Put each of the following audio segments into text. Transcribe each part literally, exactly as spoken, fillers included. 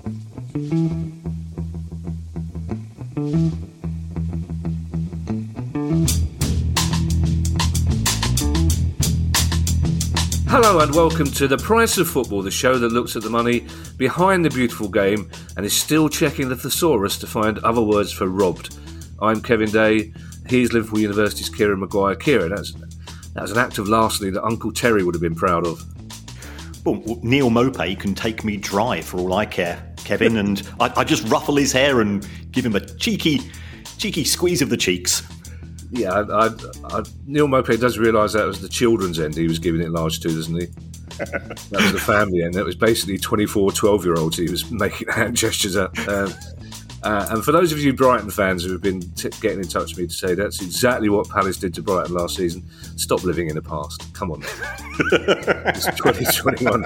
Hello and welcome to The Price of Football, the show that looks at the money behind the beautiful game and is still checking the thesaurus to find other words for robbed. I'm Kevin Day, he's Liverpool University's Kieran Maguire. Kieran, that's, that was an act of larceny that Uncle Terry would have been proud of. Well, Neil Maupay can take me dry for all I care, Kevin, and I, I just ruffle his hair and give him a cheeky, cheeky squeeze of the cheeks. Yeah, I, I, I, Neil Maupay does realise that was the children's end he was giving it large to, doesn't he? That was the family end. That was basically twenty-four twelve-year-olds he was making hand gestures at. Um, uh, and for those of you Brighton fans who have been t- getting in touch with me to say that's exactly what Palace did to Brighton last season, stop living in the past. Come on. It's twenty twenty-one.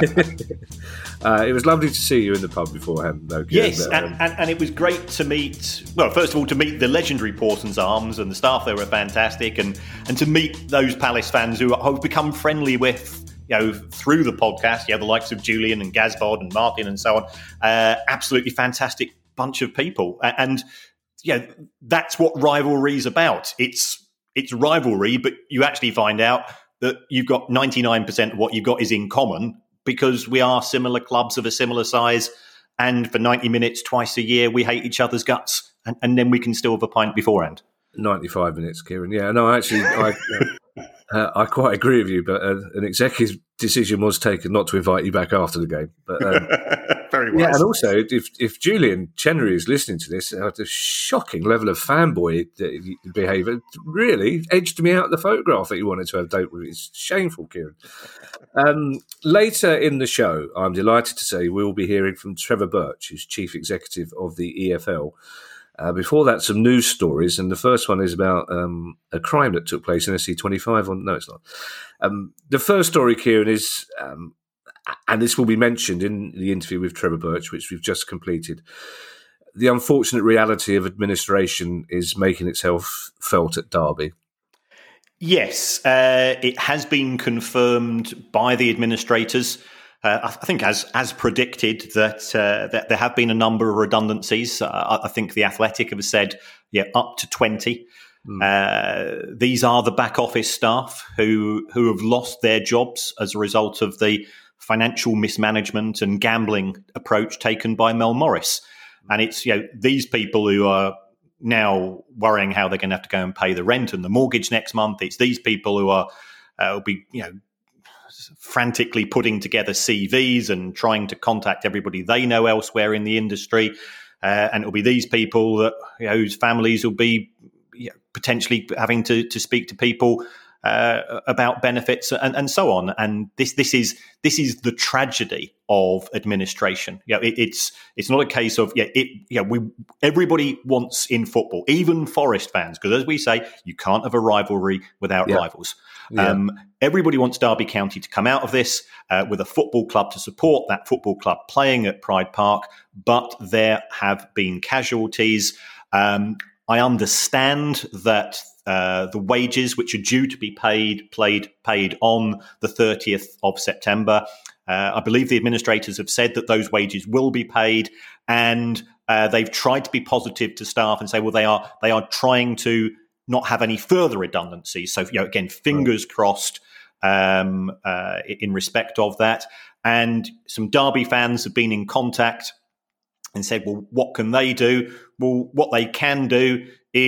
uh, it was lovely to see you in the pub beforehand, though. Yes, but, um, and, and, and it was great to meet, well, first of all, to meet the legendary Portons Arms and the staff there were fantastic, and, and to meet those Palace fans who I've become friendly with, you know, through the podcast, you know, the likes of Julian and Gazbod and Martin and so on. Uh, absolutely fantastic bunch of people. And, you know, that's what rivalry is about. It's it's rivalry, but you actually find out that you've got ninety-nine percent of what you've got is in common because we are similar clubs of a similar size. And for ninety minutes twice a year, we hate each other's guts. And, and then we can still have a pint beforehand. ninety-five minutes, Kieran. Yeah, no, actually, I, uh, I quite agree with you, but uh, an executive decision was taken not to invite you back after the game. But um, very wise. Yeah, and also, if if Julian Chenery is listening to this, uh, the shocking level of fanboy behaviour really edged me out of the photograph that you wanted to have date with. It's shameful, Kieran. Um, later in the show, I'm delighted to say we'll be hearing from Trevor Birch, who's Chief Executive of the E F L. Uh, before that, some news stories, and the first one is about um, a crime that took place in S C twenty-five. On, no, it's not. Um, the first story, Kieran, is, um, and this will be mentioned in the interview with Trevor Birch, which we've just completed, the unfortunate reality of administration is making itself felt at Derby. Yes, uh, it has been confirmed by the administrators. Uh, I think, as as predicted, that uh, that there have been a number of redundancies. Uh, I think the Athletic have said, yeah, up to twenty. Mm. Uh, these are the back office staff who who have lost their jobs as a result of the financial mismanagement and gambling approach taken by Mel Morris. And it's, you know, these people who are now worrying how they're going to have to go and pay the rent and the mortgage next month. It's these people who are uh, will be, you know, frantically putting together C Vs and trying to contact everybody they know elsewhere in the industry. Uh, and it'll be these people that, you know, whose families will be, you know, potentially having to, to speak to people uh, about benefits and, and so on. And this this is this is the tragedy of administration. You know, it, it's it's not a case of yeah, it yeah, we everybody wants in football, even Forest fans, because as we say, you can't have a rivalry without yeah. rivals. Yeah. Um, everybody wants Derby County to come out of this uh, with a football club to support that football club playing at Pride Park, but there have been casualties. Um, I understand that uh, the wages which are due to be paid played, paid on the thirtieth of September, uh, I believe the administrators have said that those wages will be paid, and uh, they've tried to be positive to staff and say, well, they are they are trying to not have any further redundancies. So, you know, again, fingers right. crossed um, uh, in respect of that. And some Derby fans have been in contact and said, well, what can they do? Well, what they can do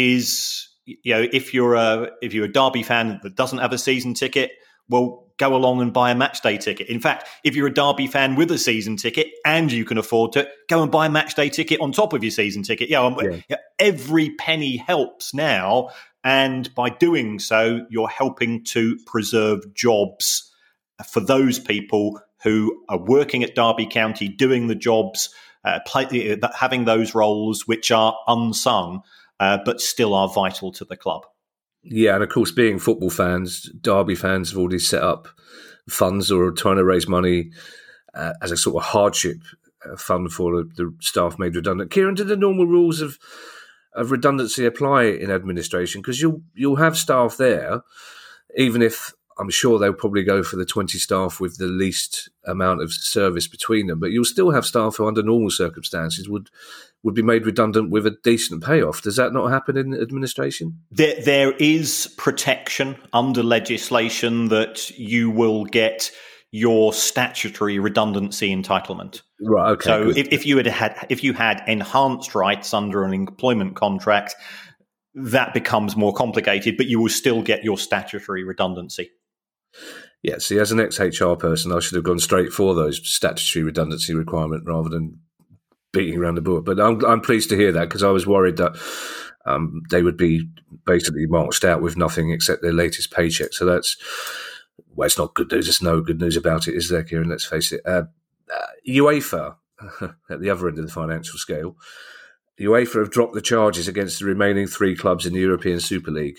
is, you know, if you're a if you're a Derby fan that doesn't have a season ticket, well, go along and buy a match day ticket. In fact, if you're a Derby fan with a season ticket and you can afford to, go and buy a match day ticket on top of your season ticket. You know, yeah. Every penny helps now. And by doing so, you're helping to preserve jobs for those people who are working at Derby County, doing the jobs, uh, play, having those roles which are unsung, uh, but still are vital to the club. Yeah, and of course, being football fans, Derby fans have already set up funds or are trying to raise money uh, as a sort of hardship uh, fund for the, the staff made redundant. Kieran, do the normal rules of of redundancy apply in administration? Because you'll you'll have staff there, even if I'm sure they'll probably go for the twenty staff with the least amount of service between them. But you'll still have staff who, under normal circumstances, would would be made redundant with a decent payoff. Does that not happen in administration? There, there is protection under legislation that you will get your statutory redundancy entitlement. Right. Okay. So good. if, if you had had if you had enhanced rights under an employment contract, that becomes more complicated, but you will still get your statutory redundancy. Yeah, see, as an ex-H R person, I should have gone straight for those statutory redundancy requirement rather than beating around the bush. But I'm, I'm pleased to hear that, because I was worried that um, they would be basically marched out with nothing except their latest paycheck. So that's, well, it's not good news. There's no good news about it, is there, Kieran? Let's face it. Uh, uh, UEFA, at the other end of the financial scale, UEFA have dropped the charges against the remaining three clubs in the European Super League.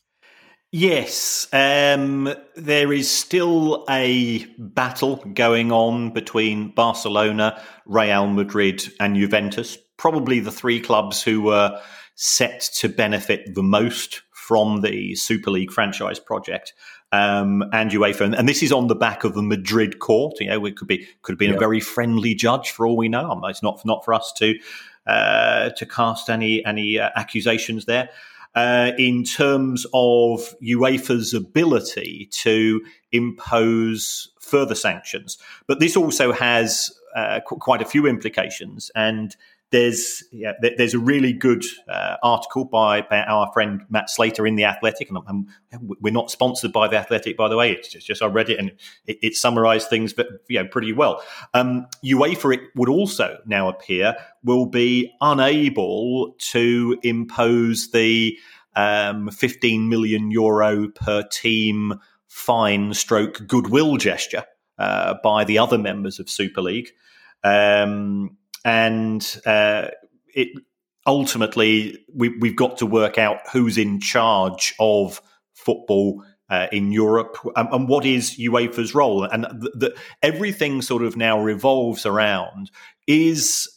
Yes, um, there is still a battle going on between Barcelona, Real Madrid and Juventus, probably the three clubs who were set to benefit the most from the Super League franchise project. Um, and UEFA, and, and this is on the back of the Madrid court. You know, it could be could have been yeah. a very friendly judge for all we know. It's not not for us to uh, to cast any any uh, accusations there. Uh, in terms of UEFA's ability to impose further sanctions. But this also has uh, qu- quite a few implications. And there's yeah, th- there's a really good uh, article by, by our friend Matt Slater in The Athletic. And I'm, I'm, we're not sponsored by The Athletic, by the way. It's just, just I read it and it, it summarised things but, you know, pretty well. Um, UEFA, it would also now appear, will be unable to impose the um, fifteen million euro per team fine stroke goodwill gesture uh, by the other members of Super League. Um, and uh, it ultimately, we, we've got to work out who's in charge of football uh, in Europe and, and what is UEFA's role. And the, the, everything sort of now revolves around, is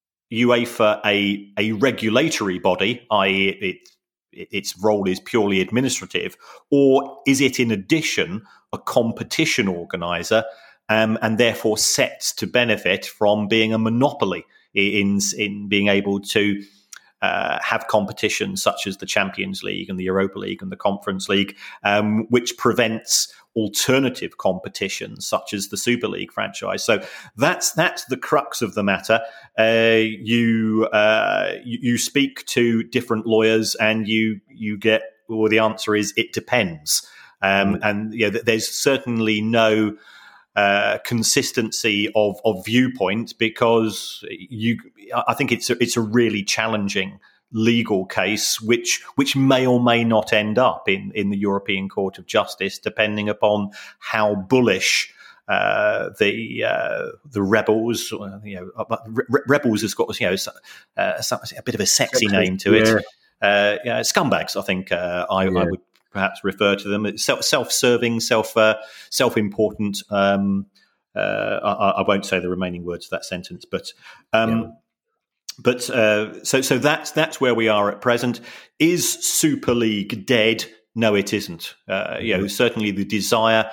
UEFA a, a regulatory body, that is it, its role is purely administrative, or is it in addition a competition organiser um, and therefore set to benefit from being a monopoly in, in being able to uh, have competitions such as the Champions League and the Europa League and the Conference League, um, which prevents alternative competitions such as the Super League franchise. So that's that's the crux of the matter. Uh, you, uh, you you speak to different lawyers, and you you get, well, the answer is it depends. Um, mm-hmm. And you know, there's certainly no uh, consistency of of viewpoint, because you. I think it's a, it's a really challenging legal case, which which may or may not end up in, in the European Court of Justice, depending upon how bullish uh, the uh, the rebels. Uh, you know, Re- rebels has got you know uh, a bit of a sexy name to it. Yeah. Uh, yeah, scumbags, I think uh, I, yeah. I would perhaps refer to them. It's self self-serving, self uh, self-important. Um, uh, I, I won't say the remaining words of that sentence, but. Um, yeah. But uh, so so that's that's where we are at present. Is Super League dead? No, it isn't. Uh, you know, certainly the desire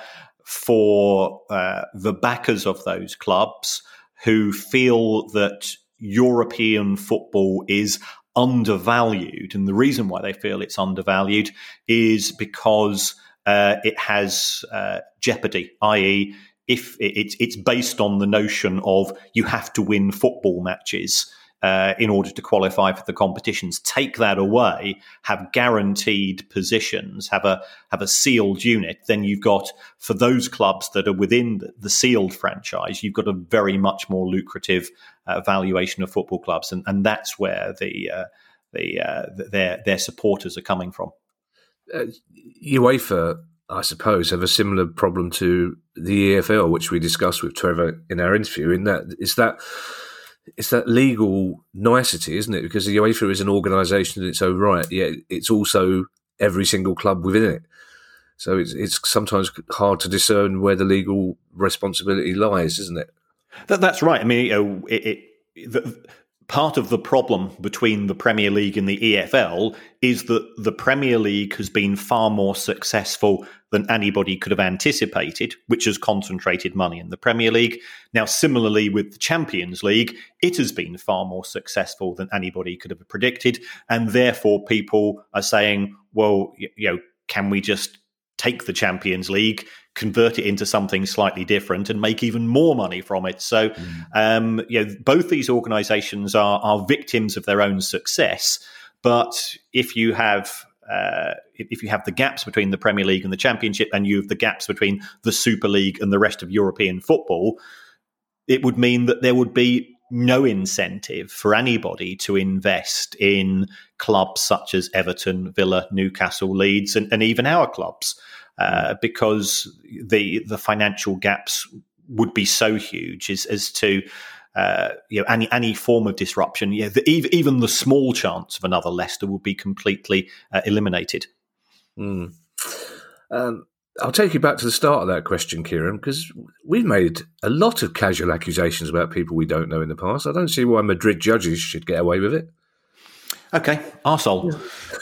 for uh, the backers of those clubs who feel that European football is undervalued, and the reason why they feel it's undervalued is because uh, it has uh, jeopardy, that is, if it's it's based on the notion of you have to win football matches Uh, in order to qualify for the competitions. Take that away, have guaranteed positions, have a have a sealed unit, then you've got, for those clubs that are within the, the sealed franchise, you've got a very much more lucrative uh, valuation of football clubs, and, and that's where the uh, the uh, their their supporters are coming from. Uh, UEFA, I suppose, have a similar problem to the E F L, which we discussed with Trevor in our interview. In that, is that. It's that legal nicety, isn't it? Because the UEFA is an organisation in its own right, yet it's also every single club within it. So it's it's sometimes hard to discern where the legal responsibility lies, isn't it? That, that's right. I mean, you know, it, it, the, part of the problem between the Premier League and the E F L is that the Premier League has been far more successful than anybody could have anticipated, which has concentrated money in the Premier League. Now, similarly with the Champions League, it has been far more successful than anybody could have predicted. And therefore, people are saying, well, you know, can we just take the Champions League, convert it into something slightly different, and make even more money from it? So, mm. um, you know, both these organisations are, are victims of their own success. But if you have uh, if you have the gaps between the Premier League and the Championship, and you have the gaps between the Super League and the rest of European football, it would mean that there would be no incentive for anybody to invest in clubs such as Everton, Villa, Newcastle, Leeds, and, and even our clubs, uh, because the the financial gaps would be so huge as, as to uh, you know any any form of disruption. You know, the, even the small chance of another Leicester would be completely uh, eliminated. Mm. Um. I'll take you back to the start of that question, Kieran, because we've made a lot of casual accusations about people we don't know in the past. I don't see why Madrid judges should get away with it. Okay, arsehole.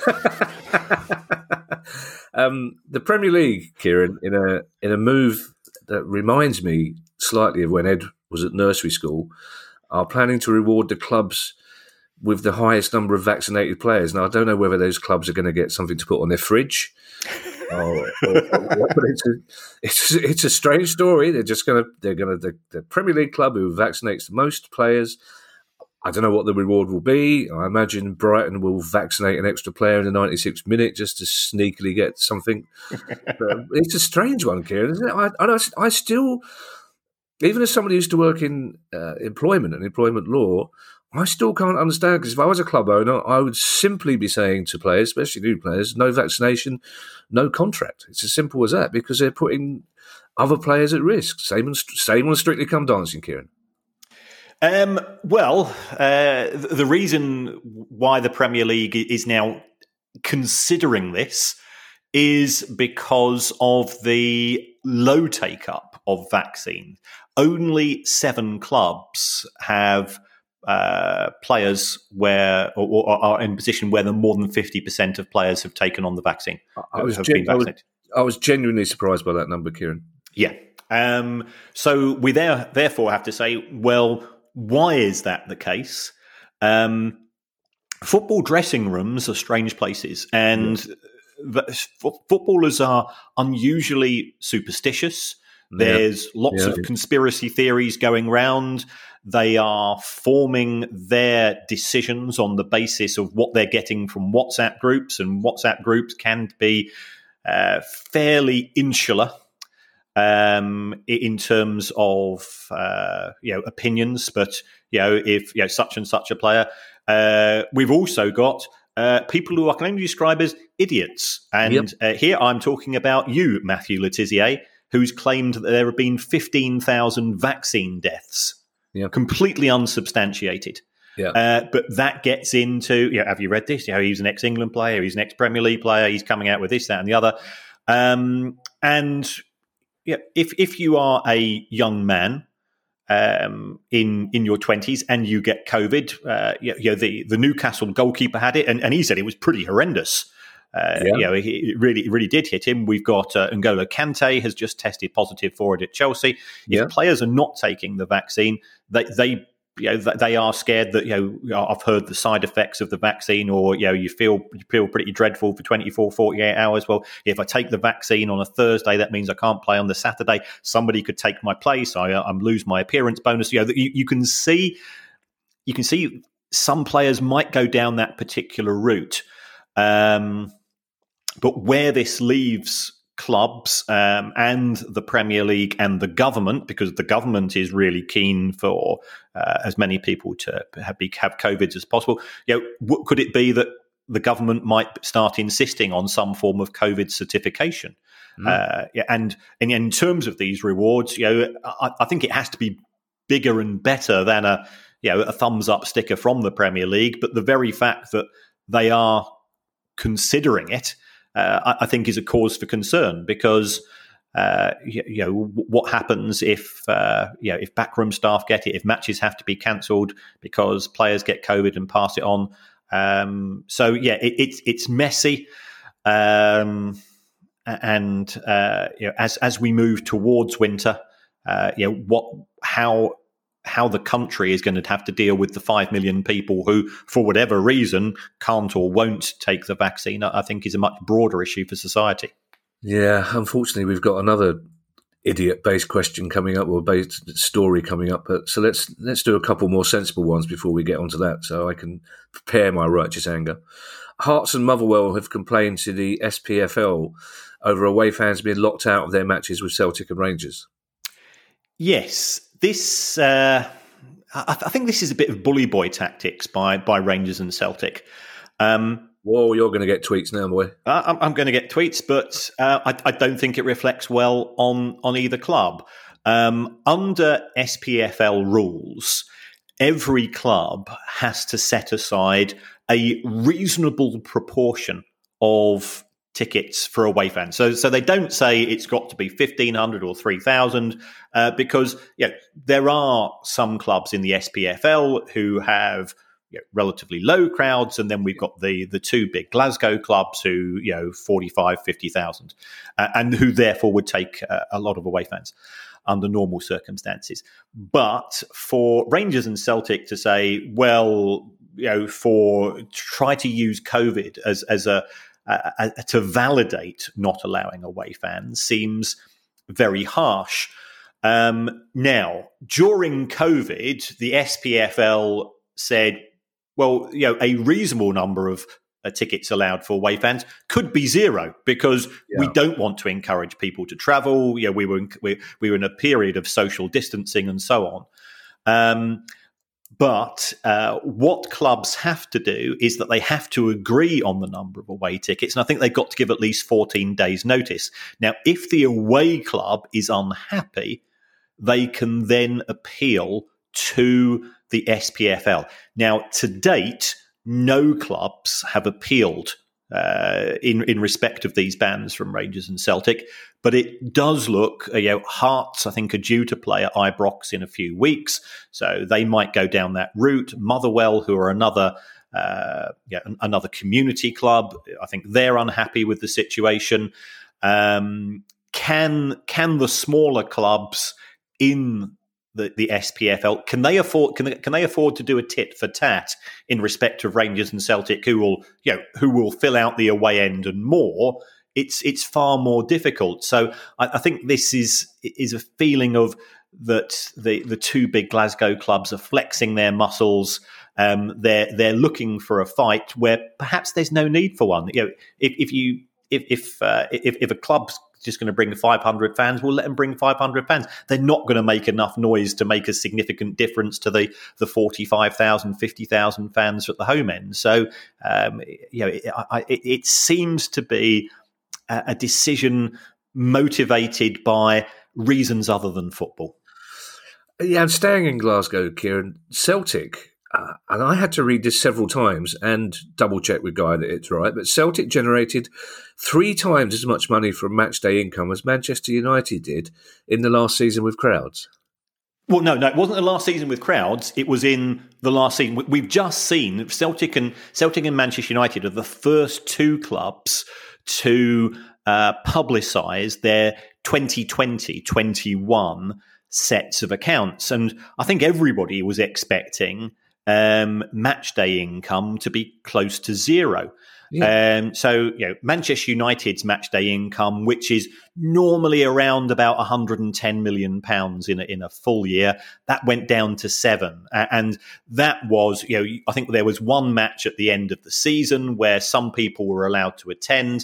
um, the Premier League, Kieran, in a in a move that reminds me slightly of when Ed was at nursery school, are planning to reward the clubs with the highest number of vaccinated players. Now, I don't know whether those clubs are going to get something to put on their fridge. Oh, or, or, but it's a, it's it's a strange story. They're just gonna they're gonna the, the Premier League club who vaccinates the most players. I don't know what the reward will be. I imagine Brighton will vaccinate an extra player in the ninety-sixth minute just to sneakily get something. But it's a strange one, Kieran, isn't it? I, I, I still, even as somebody who used to work in uh, employment and employment law, I still can't understand, because if I was a club owner, I would simply be saying to players, especially new players, no vaccination, no contract. It's as simple as that, because they're putting other players at risk. Same on, same on Strictly Come Dancing, Kieran. Um, well, uh, the reason why the Premier League is now considering this is because of the low take-up of vaccine. Only seven clubs have Uh, players where or, or are in a position where the more than fifty percent of players have taken on the vaccine. I was, have gen- been vaccinated. I, was, I was genuinely surprised by that number, Kieran. Yeah. Um, so we there, therefore have to say, well, why is that the case? Um, football dressing rooms are strange places, and yeah. the, f- footballers are unusually superstitious. There's yeah. lots yeah. of conspiracy theories going round. They are forming their decisions on the basis of what they're getting from WhatsApp groups, and WhatsApp groups can be uh, fairly insular um, in terms of uh, you know opinions. But you know, if you know such and such a player, uh, we've also got uh, people who I can only describe as idiots. And yep. uh, here I'm talking about you, Matthew Le Tissier, who's claimed that there have been fifteen thousand vaccine deaths. Yeah. Completely unsubstantiated. Yeah. Uh, but that gets into, you know, have you read this? You know, he's an ex-England player, he's an ex-Premier League player, he's coming out with this, that, and the other. Um, and yeah, if if you are a young man um, in in your twenties and you get COVID, uh, you know, the, the Newcastle goalkeeper had it, and, and he said it was pretty horrendous. Uh, yeah. You know, it really, it really did hit him. We've got uh, N'Golo Kante has just tested positive for it at Chelsea. If yeah. players are not taking the vaccine, they, they, you know, they are scared that, you know, I've heard the side effects of the vaccine, or, you know, you feel you feel pretty dreadful for twenty-four, forty-eight hours. Well, if I take the vaccine on a Thursday, that means I can't play on the Saturday. Somebody could take my place. I, I lose my appearance bonus. You know, you, you can see, you can see some players might go down that particular route. Um, But where this leaves clubs um, and the Premier League and the government, because the government is really keen for uh, as many people to have, have COVID as possible, you know, w- could it be that the government might start insisting on some form of COVID certification? Mm. Uh, yeah, and, and in terms of these rewards, you know, I, I think it has to be bigger and better than a you know a thumbs up sticker from the Premier League. But the very fact that they are considering it, Uh, I, I think is a cause for concern, because Uh, you, you know, what happens if uh, you know if backroom staff get it, if matches have to be cancelled because players get COVID and pass it on. Um, so yeah, it, it's it's messy, um, and uh, you know, as as we move towards winter, uh, you know what how how the country is going to have to deal with the five million people who, for whatever reason, can't or won't take the vaccine. I think is a much broader issue for society. Yeah, unfortunately, we've got another idiot-based question coming up, or based story coming up. But so let's let's do a couple more sensible ones before we get onto that, so I can prepare my righteous anger. Hearts and Motherwell have complained to the S P F L over away fans being locked out of their matches with Celtic and Rangers. Yes, this uh, I, I think this is a bit of bully boy tactics by by Rangers and Celtic. Um, Whoa, you're going to get tweets now, boy. I'm, I'm going to get tweets, but uh, I, I don't think it reflects well on, on either club. Um, under S P F L rules, every club has to set aside a reasonable proportion of tickets for away fans. So, so they don't say it's got to be fifteen hundred or three thousand uh, because you know, there are some clubs in the S P F L who have you know, relatively low crowds, and then we've got the the two big Glasgow clubs who, you know, forty-five, fifty thousand, uh, and who therefore would take uh, a lot of away fans under normal circumstances. But for Rangers and Celtic to say, well, you know, for try to use COVID as as a, a, a to validate not allowing away fans seems very harsh. Um, now, during COVID, the S P F L said, well, you know, a reasonable number of uh, tickets allowed for away fans could be zero because yeah. we don't want to encourage people to travel. You know, we were in, we, we were in a period of social distancing and so on. Um, but uh, what clubs have to do is that they have to agree on the number of away tickets, and I think they've got to give at least fourteen days' notice. Now, if the away club is unhappy, they can then appeal to the S P F L. Now, to date, no clubs have appealed uh, in in respect of these bans from Rangers and Celtic, but it does look, you know, Hearts, I think, are due to play at Ibrox in a few weeks, so they might go down that route. Motherwell, who are another uh, yeah, another community club, I think they're unhappy with the situation. Um, can can the smaller clubs in The, the S P F L, can they afford can they, can they afford to do a tit for tat in respect of Rangers and Celtic, who will you know who will fill out the away end and more? It's it's far more difficult. So I, I think this is is a feeling of that the the two big Glasgow clubs are flexing their muscles. Um, they're they're looking for a fight where perhaps there's no need for one. You know, if if you if if uh, if, if a club's just going to bring five hundred fans, we'll let them bring five hundred fans. They're not going to make enough noise to make a significant difference to the the forty-five thousand, fifty thousand fans at the home end. So, um, you know, it, I, it, it seems to be a, a decision motivated by reasons other than football. Yeah, I'm staying in Glasgow, Kieran. Celtic, uh, and I had to read this several times and double check with Guy that it's right, but Celtic generated three times as much money from match day income as Manchester United did in the last season with crowds. Well, no, no, it wasn't the last season with crowds. It was in the last season. We've just seen Celtic and Celtic and Manchester United are the first two clubs to uh, publicise their twenty twenty twenty-one sets of accounts. And I think everybody was expecting um, match day income to be close to zero. Yeah. Um, so, you know, Manchester United's match day income, which is normally around about one hundred ten million pounds in a, in a full year, that went down to seven. And that was, you know, I think there was one match at the end of the season where some people were allowed to attend.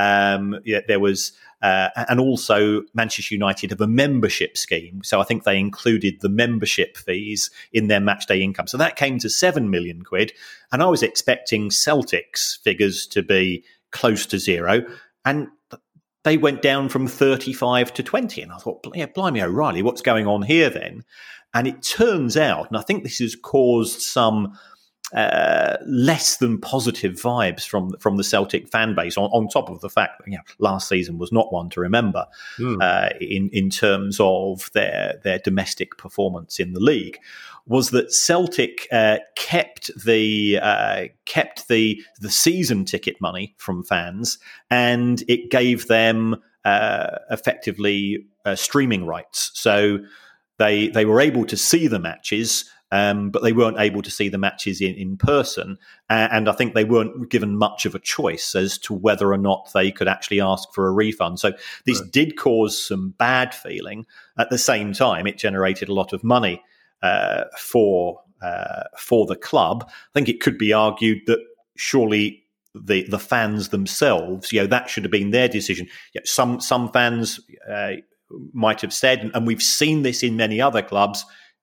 Um, yeah, there was, uh, and also Manchester United have a membership scheme. So I think they included the membership fees in their match day income. So that came to seven million quid. And I was expecting Celtic's figures to be close to zero. And they went down from thirty-five to twenty. And I thought, yeah, blimey O'Reilly, what's going on here then? And it turns out, and I think this has caused some uh, less than positive vibes from from the Celtic fan base. On, on top of the fact that you know, last season was not one to remember mm. uh, in in terms of their their domestic performance in the league, was that Celtic uh, kept the uh, kept the the season ticket money from fans, and it gave them uh, effectively uh, streaming rights. So they they were able to see the matches. Um, but they weren't able to see the matches in, in person. Uh, and I think they weren't given much of a choice as to whether or not they could actually ask for a refund. So this right. did cause some bad feeling. At the same time, it generated a lot of money uh, for uh, for the club. I think it could be argued that surely the the fans themselves, you know, that should have been their decision. You know, some, some fans uh, might have said, and we've seen this in many other clubs,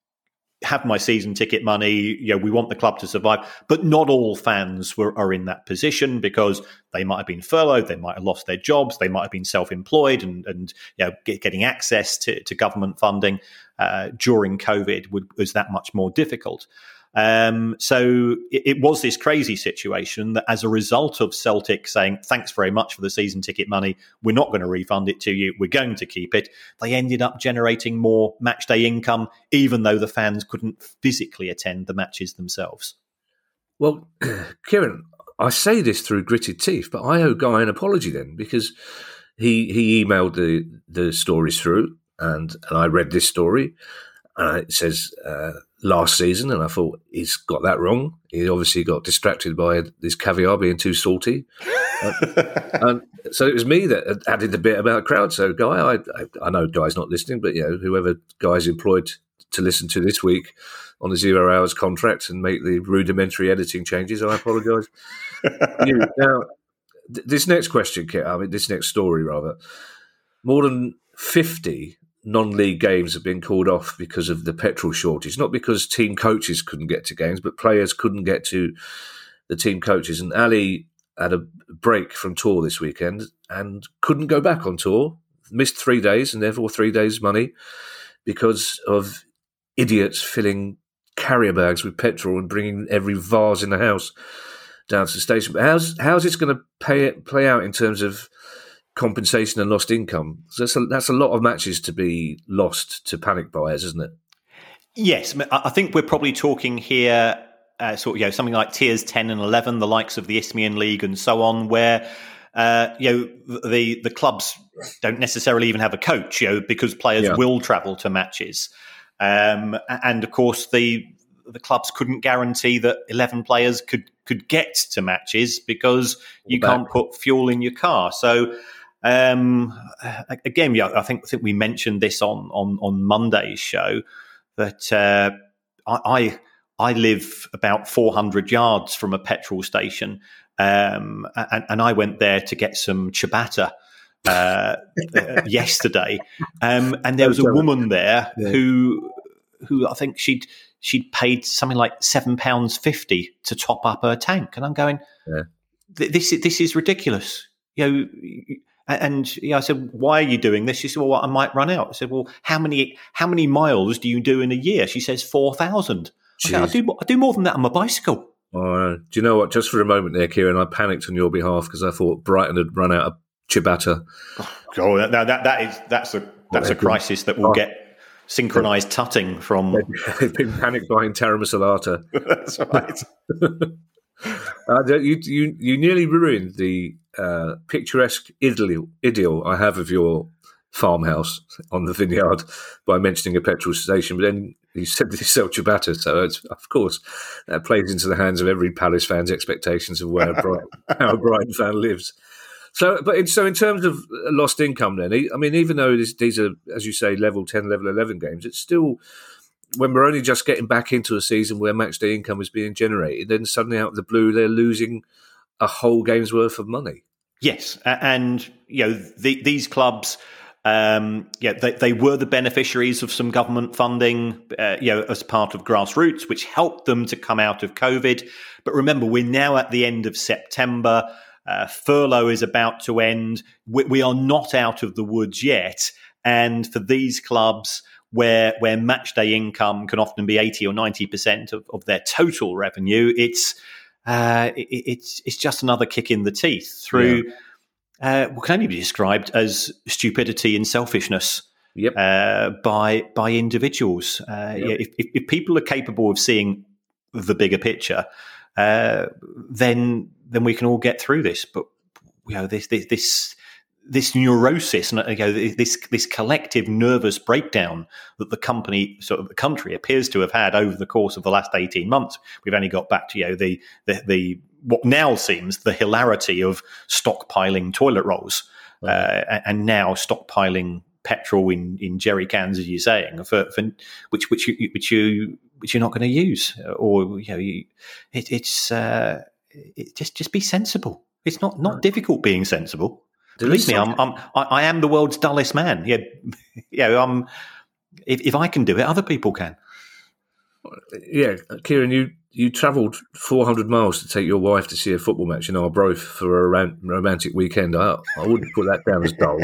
have my season ticket money, you know, we want the club to survive. But not all fans were are in that position because they might have been furloughed, they might have lost their jobs, they might have been self-employed, and, and you know, get, getting access to, to government funding uh, during COVID would, was that much more difficult. Um, so it, it was this crazy situation that as a result of Celtic saying, thanks very much for the season ticket money, we're not going to refund it to you, we're going to keep it, they ended up generating more match day income, even though the fans couldn't physically attend the matches themselves. Well, Kieran, I say this through gritted teeth, but I owe Guy an apology then, because he he emailed the, the stories through, and, and I read this story, and it says... Uh, last season, and I thought he's got that wrong. He obviously got distracted by this caviar being too salty. uh, and so it was me that added the bit about crowd. So Guy, I, I, I know Guy's not listening, but you know, whoever Guy's employed to listen to this week on a zero hours contract and make the rudimentary editing changes, I apologise. you, now, th- this next question, Kit, I mean, this next story rather, more than fifty non-league games have been called off because of the petrol shortage. Not because team coaches couldn't get to games, but players couldn't get to the team coaches. And Ali had a break from tour this weekend and couldn't go back on tour, missed three days and therefore three days' money because of idiots filling carrier bags with petrol and bringing every vase in the house down to the station. But how's, how's this going to pay, play out in terms of compensation and lost income? So that's a, that's a lot of matches to be lost to panic buyers, isn't it? Yes, I think we're probably talking here, uh, sort of, you know, something like tiers ten and eleven, the likes of the Isthmian League and so on, where uh, you know the the clubs don't necessarily even have a coach, you know, because players yeah. will travel to matches, um, and of course the the clubs couldn't guarantee that eleven players could could get to matches because you back. can't put fuel in your car, so. Um, again, yeah, I think I think we mentioned this on on, on Monday's show that uh, I I live about four hundred yards from a petrol station, um, and, and I went there to get some ciabatta uh, uh, yesterday, um, and there was a woman there yeah. who who I think she'd she'd paid something like seven pounds fifty to top up her tank, and I'm going, yeah. this this is ridiculous, you know. And you know, I said, "Why are you doing this?" She said, "Well, I might run out." I said, "Well, how many how many miles do you do in a year?" She says, four thousand. I said, "I do I do more than that on my bicycle." Oh, do you know what? Just for a moment there, Kieran, I panicked on your behalf because I thought Brighton had run out of ciabatta. Oh, that, that that is that's a that's a crisis that will get synchronised tutting from. They've been panic buying Terra That's right. uh, you you you nearly ruined the uh, picturesque idyll, idyll I have of your farmhouse on the vineyard by mentioning a petrol station, but then you said that you sell ciabatta, so it's, of course that plays into the hands of every Palace fan's expectations of where a Brighton, how a Brighton fan lives. So, but in, so in terms of lost income, then I mean, even though this, these are, as you say, level ten, level eleven games, it's still. When we're only just getting back into a season where matchday income is being generated, then suddenly out of the blue, they're losing a whole game's worth of money. Yes, and you know the, these clubs, um, yeah, they, they were the beneficiaries of some government funding, uh, you know, as part of grassroots, which helped them to come out of COVID. But remember, we're now at the end of September. Uh, furlough is about to end. We, we are not out of the woods yet, and for these clubs. where where match day income can often be eighty or ninety percent of, of their total revenue, it's uh, it, it's it's just another kick in the teeth through yeah. uh, what can only be described as stupidity and selfishness. Yep. Uh, by by individuals. Uh, yep. yeah, if, if, if people are capable of seeing the bigger picture, uh, then then we can all get through this. But you know, this this this, this neurosis and you know, this this collective nervous breakdown that the company, sort of the country, appears to have had over the course of the last eighteen months. We've only got back to you know the the, the what now seems the hilarity of stockpiling toilet rolls, right. uh, and now stockpiling petrol in, in jerry cans, as you're saying, for, for which which you which you which you're not going to use, or you know, you, it, it's uh, it, just just be sensible. It's not not difficult being sensible. There Believe me, I'm, I'm I, I am the world's dullest man. Yeah, yeah. I'm. If, if I can do it, other people can. Yeah, Kieran, you you travelled four hundred miles to take your wife to see a football match in Arbroath for a rom- romantic weekend. I, I wouldn't put that down as dull.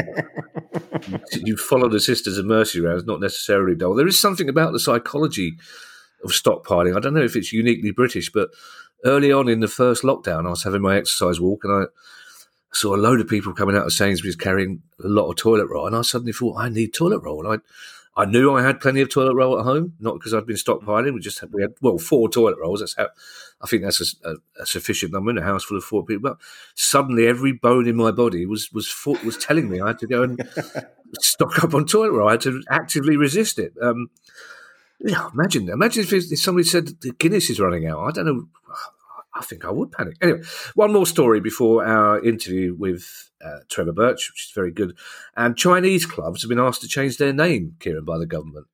you, you follow the Sisters of Mercy around, it's not necessarily dull. There is something about the psychology of stockpiling. I don't know if it's uniquely British, but early on in the first lockdown, I was having my exercise walk and I saw a load of people coming out of Sainsbury's carrying a lot of toilet roll, and I suddenly thought, I need toilet roll. And I I knew I had plenty of toilet roll at home, not because I'd been stockpiling. We just had, we had well, four toilet rolls. That's how, I think that's a, a, a sufficient number in a house full of four people. But suddenly every bone in my body was was full, was telling me I had to go and stock up on toilet roll. I had to actively resist it. Um, yeah, imagine Imagine if, if somebody said the Guinness is running out. I don't know. I think I would panic. Anyway, one more story before our interview with uh, Trevor Birch, which is very good. And Chinese clubs have been asked to change their name, Kieran, by the government.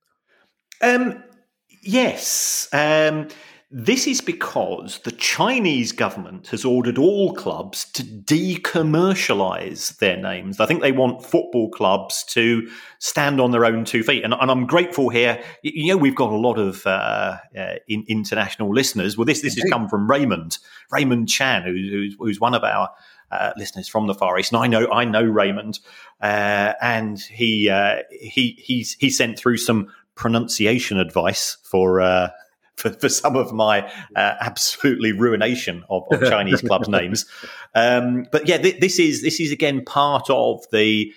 Um, yes. Um, this is because the Chinese government has ordered all clubs to decommercialise their names. I think they want football clubs to stand on their own two feet. And, and I'm grateful here. You know, we've got a lot of uh, uh, in, international listeners. Well, this this has come from Raymond, Raymond Chan, who, who's, who's one of our uh, listeners from the Far East. And I know I know Raymond, uh, and he uh, he he's he sent through some pronunciation advice for. Uh, For, for some of my uh, absolutely ruination of, of Chinese clubs' names, um, but yeah, th- this is this is again part of the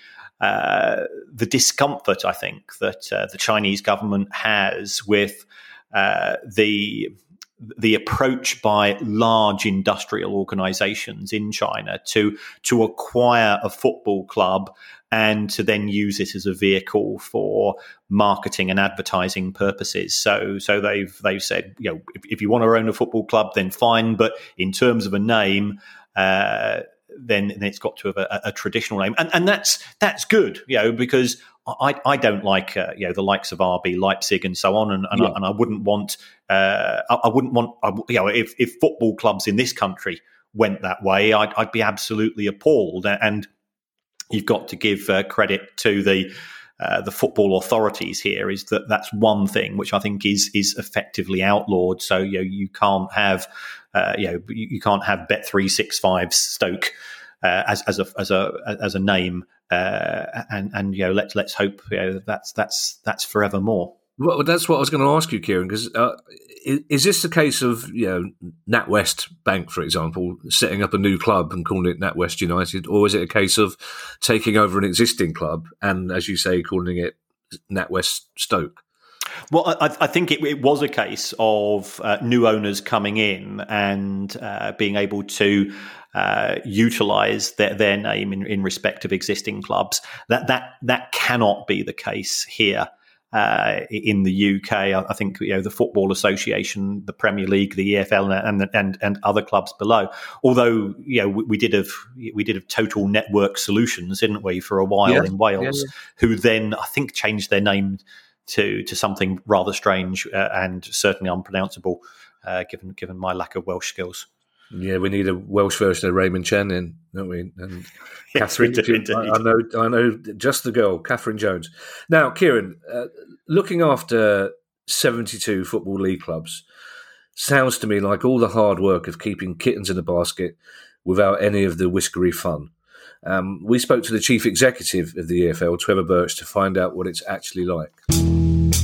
uh, the discomfort I think that uh, the Chinese government has with uh, the the approach by large industrial organisations in China to to acquire a football club and to then use it as a vehicle for marketing and advertising purposes. So, so they've they've said, you know, if, if you want to own a football club, then fine. But in terms of a name, uh, then, then it's got to have a, a traditional name, and and that's that's good, you know, because I I don't like uh, you know the likes of R B Leipzig and so on, and and, yeah. I, and I wouldn't want uh, I, I wouldn't want you know if if football clubs in this country went that way, I'd, I'd be absolutely appalled. And you've got to give uh, credit to the uh, the football authorities here. Is that that's one thing which I think is is effectively outlawed. So you know you can't have uh, you know you, you can't have Bet three sixty-five Stoke uh, as as a as a as a name. Uh, and and you know let's let's hope you know that's that's that's forevermore. Well, that's what I was going to ask you, Kieran, because uh, is, is this the case of, you know, NatWest Bank, for example, setting up a new club and calling it NatWest United, or is it a case of taking over an existing club and, as you say, calling it NatWest Stoke? Well, I, I think it, it was a case of uh, new owners coming in and uh, being able to uh, utilise their, their name in, in respect of existing clubs. That that that cannot be the case here. Uh, in the U K, I think you know the Football Association, the Premier League, the E F L, and and and other clubs below. Although you know we, we did have we did have Total Network Solutions, didn't we, for a while yeah. in Wales, yeah, yeah. who then I think changed their name to to something rather strange uh, and certainly unpronounceable, uh, given given my lack of Welsh skills. Yeah, we need a Welsh version of Raymond Chan, then, don't we? And yes, Catherine, we do, indeed. I, I know, I know, just the girl, Catherine Jones. Now, Kieran, uh, looking after seventy-two Football League clubs sounds to me like all the hard work of keeping kittens in a basket without any of the whiskery fun. Um, we spoke to the chief executive of the E F L, Trevor Birch, to find out what it's actually like.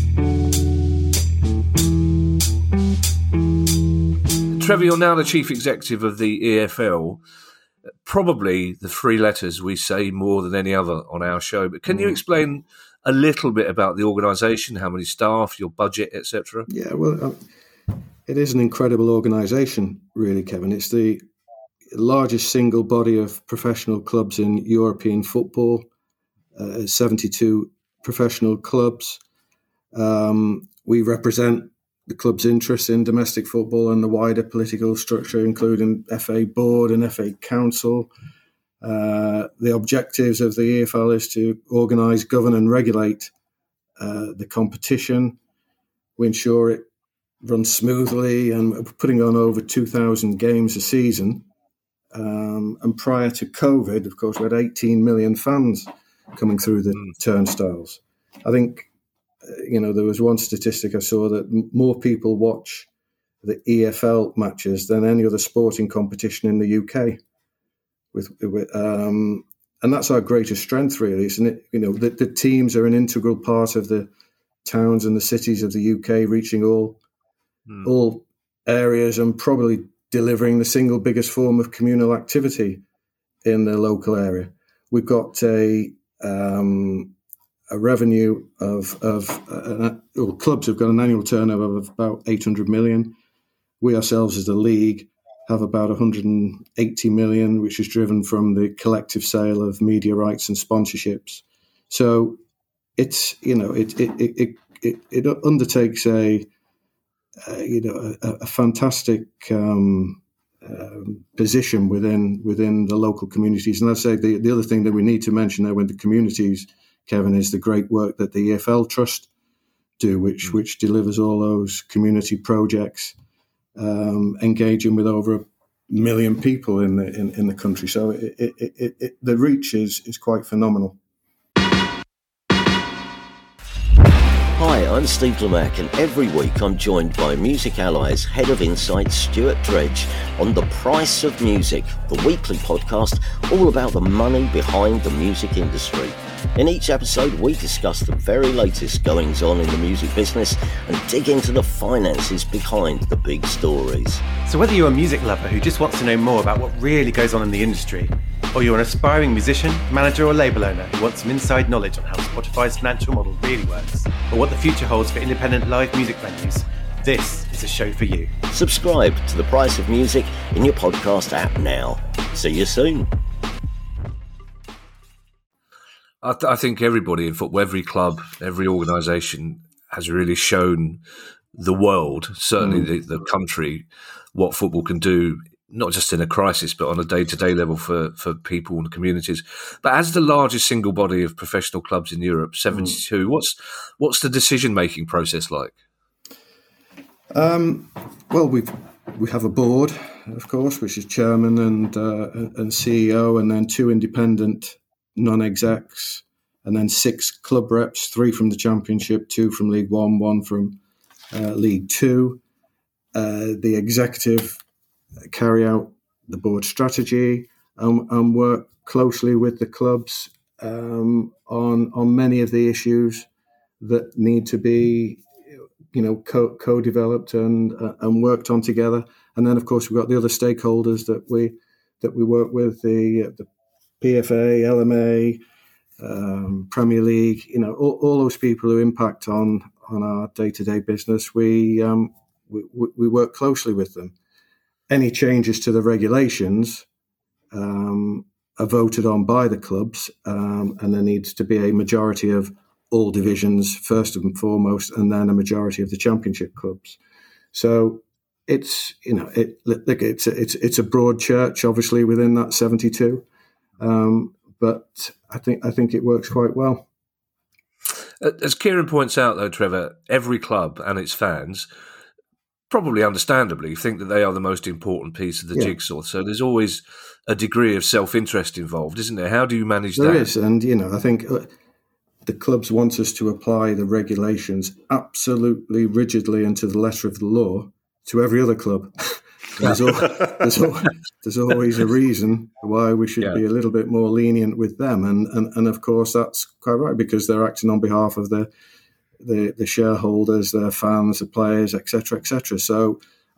Trevor, you're now the chief executive of the E F L. Probably the three letters we say more than any other on our show. But can mm. you explain a little bit about the organisation, how many staff, your budget, et cetera? Yeah, well, um, it is an incredible organisation, really, Kevin. It's the largest single body of professional clubs in European football, uh, seventy-two professional clubs. Um, we represent the club's interests in domestic football and the wider political structure, including F A Board and F A Council. Uh, the objectives of the E F L is to organise, govern and regulate uh, the competition. We ensure it runs smoothly, and we're putting on over two thousand games a season. Um, and prior to COVID, of course, we had eighteen million fans coming through the mm. turnstiles. I think, uh, you know, there was one statistic I saw that m- more people watch the E F L matches than any other sporting competition in the U K. With, with um, and that's our greatest strength, really, isn't it? You know, the, the teams are an integral part of the towns and the cities of the U K, reaching all mm. all areas and probably delivering the single biggest form of communal activity in the local area. We've got a um, a revenue of of uh, well, clubs have got an annual turnover of about eight hundred million. We ourselves, as a league, have about one hundred eighty million, which is driven from the collective sale of media rights and sponsorships. So it's, you know, it it it it, it undertakes a uh, you know a, a fantastic um, uh, position within within the local communities. And I'd say the, the other thing that we need to mention there with the communities, Kevin, is the great work that the E F L Trust do, which mm-hmm. which delivers all those community projects. Um, engaging with over a million people in the in, in the country, so it, it, it, it, the reach is is quite phenomenal. Hi, I'm Steve Lamack, and every week I'm joined by Music Ally's Head of Insight, Stuart Dredge, on The Price of Music, the weekly podcast all about the money behind the music industry. In each episode, we discuss the very latest goings on in the music business and dig into the finances behind the big stories. So whether you're a music lover who just wants to know more about what really goes on in the industry, or you're an aspiring musician, manager or label owner who wants some inside knowledge on how Spotify's financial model really works, or what the future holds for independent live music venues, this is a show for you. Subscribe to The Price of Music in your podcast app now. See you soon. I, th- I think everybody in football, every club, every organisation has really shown the world, certainly mm. the, the country, what football can do, not just in a crisis, but on a day-to-day level for, for people and communities. But as the largest single body of professional clubs in Europe, seventy-two, mm. what's what's the decision-making process like? Um, well, we we have a board, of course, which is chairman and uh, and C E O, and then two independent non-execs, and then six club reps, three from the Championship, two from League One, one from uh, League Two. Uh, the executive carry out the board strategy and, and work closely with the clubs um, on on many of the issues that need to be, you know, co- co-developed and uh, and worked on together. And then, of course, we've got the other stakeholders that we that we work with, the the P F A, L M A, um, Premier League, you know, all, all those people who impact on, on our day-to-day business, we, um, we we work closely with them. Any changes to the regulations um, are voted on by the clubs, um, and there needs to be a majority of all divisions first and foremost, and then a majority of the Championship clubs. So it's, you know, it look, it's it's it's a broad church, obviously, within that seventy-two. Um, but I think I think it works quite well. As Kieran points out, though, Trevor, every club and its fans, probably understandably, think that they are the most important piece of the yeah. jigsaw. So there's always a degree of self-interest involved, isn't there? How do you manage there that? There is, and you know, I think the clubs want us to apply the regulations absolutely rigidly and to the letter of the law to every other club. There's, al- there's, al- there's always a reason why we should yeah. be a little bit more lenient with them. And, and, and of course, that's quite right, because they're acting on behalf of the, the, the shareholders, their fans, the players, et cetera, et cetera. So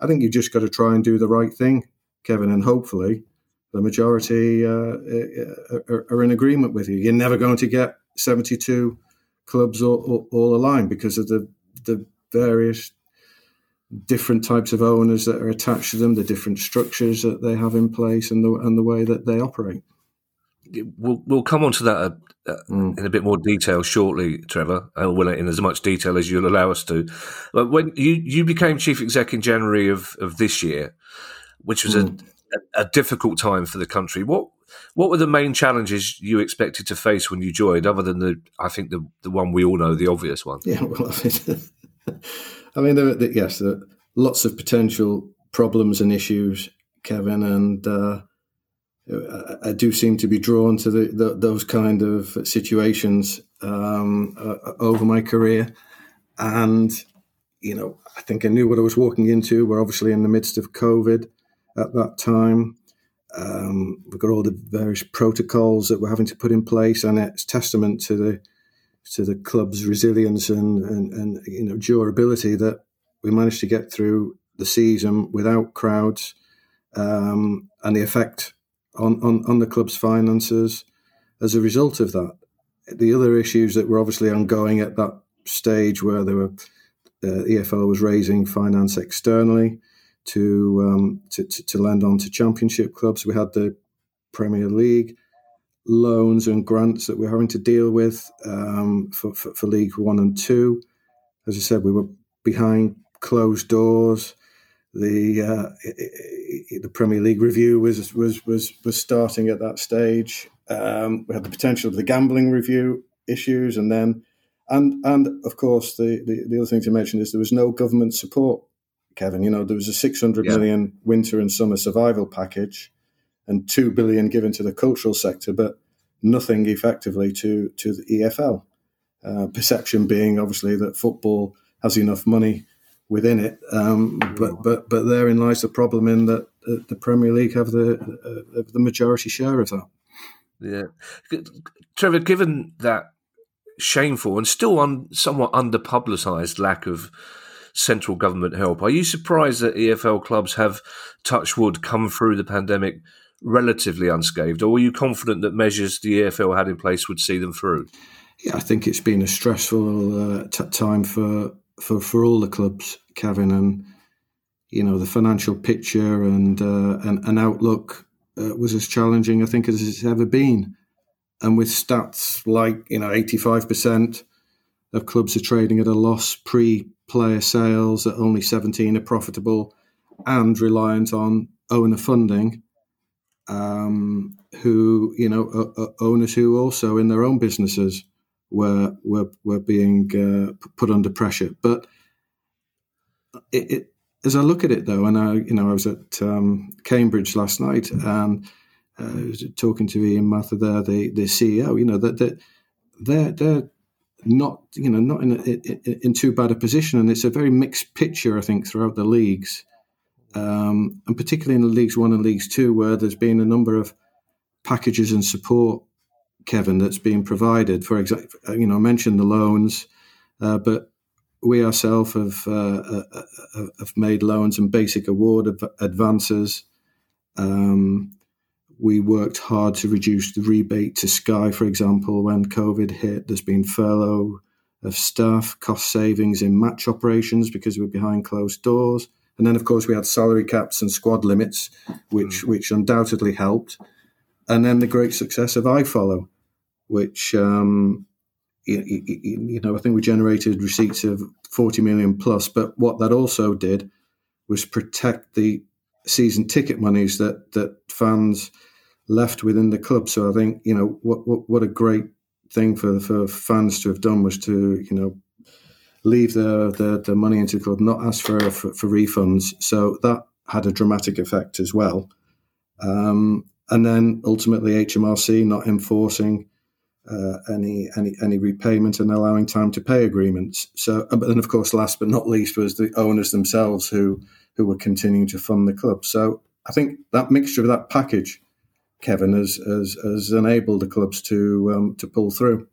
I think you've just got to try and do the right thing, Kevin, and hopefully the majority uh, are, are in agreement with you. You're never going to get seventy-two clubs all, all, all aligned because of the the various different types of owners that are attached to them, the different structures that they have in place, and the and the way that they operate. We'll we'll come on to that uh, uh, mm. in a bit more detail shortly, Trevor. Uh, well, in as much detail as you'll allow us to. But when you, you became chief exec in January of, of this year, which was mm. a, a difficult time for the country, what what were the main challenges you expected to face when you joined, other than the I think the the one we all know, the obvious one? Yeah, well, I mean, there, there, yes, there are lots of potential problems and issues, Kevin, and. Uh, I do seem to be drawn to the, the, those kind of situations um, uh, over my career. And, you know, I think I knew what I was walking into. We're obviously in the midst of COVID at that time. Um, we've got all the various protocols that we're having to put in place, and it's testament to the to the club's resilience and, and, and you know, durability that we managed to get through the season without crowds, um, and the effect On, on, on the club's finances as a result of that. The other issues that were obviously ongoing at that stage where there were uh, E F L was raising finance externally to, um, to, to to lend on to championship clubs. We had the Premier League loans and grants that we're having to deal with um, for, for, for League One and Two. As I said, we were behind closed doors. The uh, the Premier League review was was was was starting at that stage. Um, we had the potential of the gambling review issues, and then and and of course the, the, the other thing to mention is there was no government support, Kevin. You know, there was a six hundred yeah. million winter and summer survival package, and two billion given to the cultural sector, but nothing effectively to to the E F L. Uh, perception being obviously that football has enough money within it, um, but but but therein lies the problem in that uh, the Premier League have the uh, the majority share of that. Yeah, Trevor, given that shameful and still un, somewhat under-publicised lack of central government help, are you surprised that E F L clubs have, touch wood, come through the pandemic relatively unscathed, or were you confident that measures the E F L had in place would see them through? Yeah, I think it's been a stressful uh, t- time for. For, for all the clubs, Kevin, and you know the financial picture and uh, and, and outlook uh, was as challenging, I think, as it's ever been. And with stats like you know eighty-five percent of clubs are trading at a loss pre-player sales, that only seventeen are profitable, and reliant on owner funding, um, who you know uh, uh, owners who also in their own businesses. Were were were being uh, put under pressure, but it, it, as I look at it, though, and I you know I was at um, Cambridge last night and uh, I was talking to Ian Mather there, the, the C E O. You know that that they're they're not you know not in, in in too bad a position, and it's a very mixed picture, I think, throughout the leagues, um, and particularly in the Leagues One and Leagues Two, where there's been a number of packages and support, Kevin, that's being provided. For example, you know, I mentioned the loans, uh, but we ourselves have uh, uh, have made loans and basic award advances. Um, we worked hard to reduce the rebate to Sky, for example, when COVID hit. There's been furlough of staff, cost savings in match operations because we're behind closed doors, and then of course we had salary caps and squad limits, which mm. which undoubtedly helped. And then the great success of iFollow, which, um, you, you, you know, I think we generated receipts of forty million plus. But what that also did was protect the season ticket monies that, that fans left within the club. So I think, you know, what what, what a great thing for, for fans to have done was to, you know, leave the, the, the money into the club, not ask for, for, for refunds. So that had a dramatic effect as well. Um, And then ultimately H M R C not enforcing uh, any any any repayment and allowing time to pay agreements. So, but then of course, last but not least, was the owners themselves who who were continuing to fund the club. So I think that mixture of that package, Kevin, has has, has enabled the clubs to um, to pull through.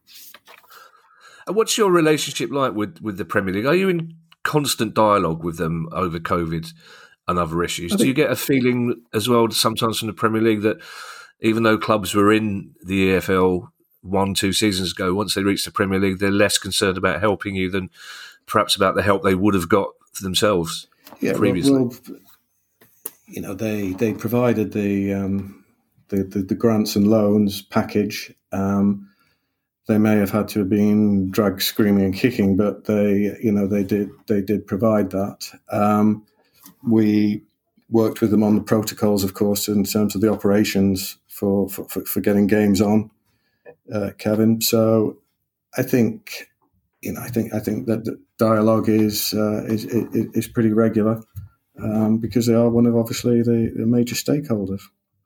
And what's your relationship like with, with the Premier League? Are you in constant dialogue with them over COVID? and other issues. think, Do you get a feeling as well sometimes from the Premier League that even though clubs were in the E F L one, two seasons ago, once they reach the Premier League, they're less concerned about helping you than perhaps about the help they would have got for themselves yeah, previously? Well, well, you know, they they provided the, um, the, the the grants and loans package. Um, they may have had to have been dragged screaming and kicking, but they, you know, they did they did provide that. Um, we worked with them on the protocols, of course, in terms of the operations for for, for getting games on. Uh, Kevin. So I think, you know, I think I think that the dialogue is uh, is, is is pretty regular um, because they are one of obviously the, the major stakeholders.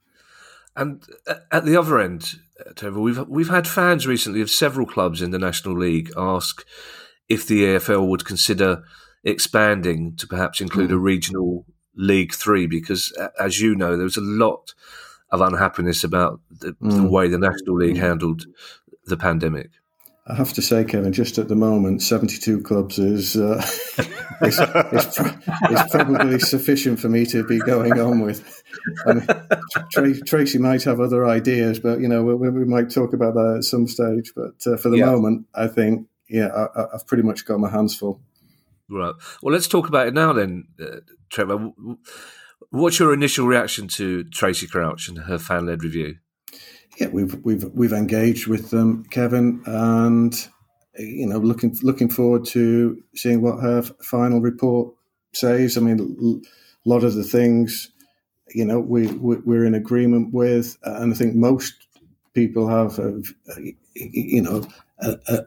And at the other end, Trevor, we've we've had fans recently of several clubs in the National League ask if the E F L would consider expanding to perhaps include mm. a regional League Three, because as you know, there was a lot of unhappiness about the, mm. the way the National League mm. handled the pandemic. I have to say, Kevin, just at the moment, seventy-two clubs is uh, is, is, pro- is probably sufficient for me to be going on with. I mean, Tra- Tracy might have other ideas, but you know, we, we might talk about that at some stage. But uh, for the yeah. moment, I think, yeah, I, I've pretty much got my hands full. Right. Well, let's talk about it now, then, uh, Trevor. What's your initial reaction to Tracy Crouch and her fan-led review? Yeah, we've we've we've engaged with them, Kevin, and you know, looking looking forward to seeing what her final report says. I mean, a lot of the things, you know, we we're in agreement with, and I think most people have, a, you know, a a,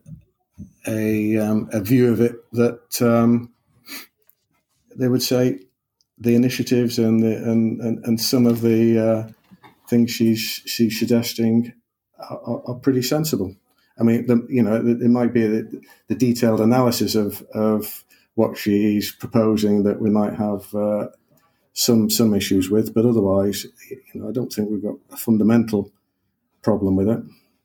a, um, a view of it that um, they would say the initiatives and the and, and, and some of the uh, things she's she's suggesting are, are pretty sensible. I mean, the, you know, it, it might be the, the detailed analysis of of what she's proposing that we might have uh, some some issues with, but otherwise, you know, I don't think we've got a fundamental problem with it.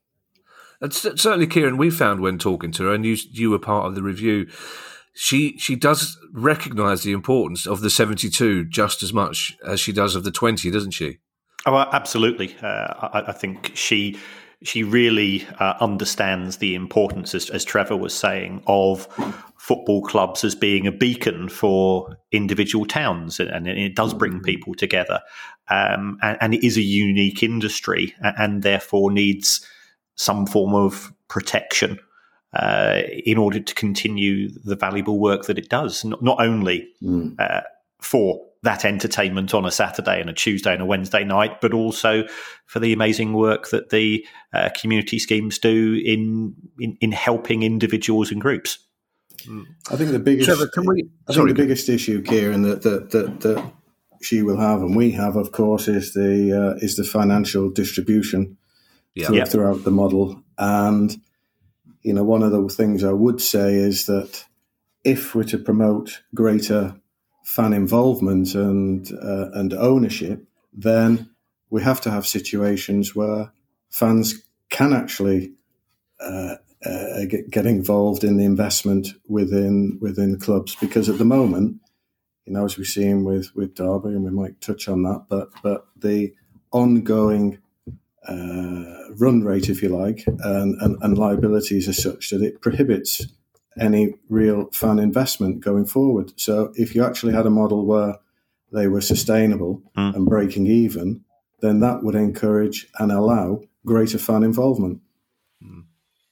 And certainly, Kieran, we found when talking to her, and you you were part of the review, She she does recognise the importance of the seventy-two just as much as she does of the twenty, doesn't she? Oh, absolutely. Uh, I, I think she she really uh, understands the importance, as, as Trevor was saying, of football clubs as being a beacon for individual towns, and it does bring people together. Um, and, and it is a unique industry, and therefore needs some form of protection Uh, in order to continue the valuable work that it does, not, not only mm. uh, for that entertainment on a Saturday and a Tuesday and a Wednesday night, but also for the amazing work that the uh, community schemes do in, in in helping individuals and groups. Mm. I think the biggest, Trevor, can we, I think the biggest issue, Kieran, that that, that that she will have and we have, of course, is the uh, is the financial distribution yeah. through, Yeah. throughout the model. And you know, one of the things I would say is that if we're to promote greater fan involvement and uh, and ownership, then we have to have situations where fans can actually uh, uh, get, get involved in the investment within within clubs. Because at the moment, you know, as we've seen with, with Derby, and we might touch on that, but but the ongoing Uh, run rate, if you like, and, and, and liabilities are such that it prohibits any real fan investment going forward. So if you actually had a model where they were sustainable mm. and breaking even, then that would encourage and allow greater fan involvement. Mm.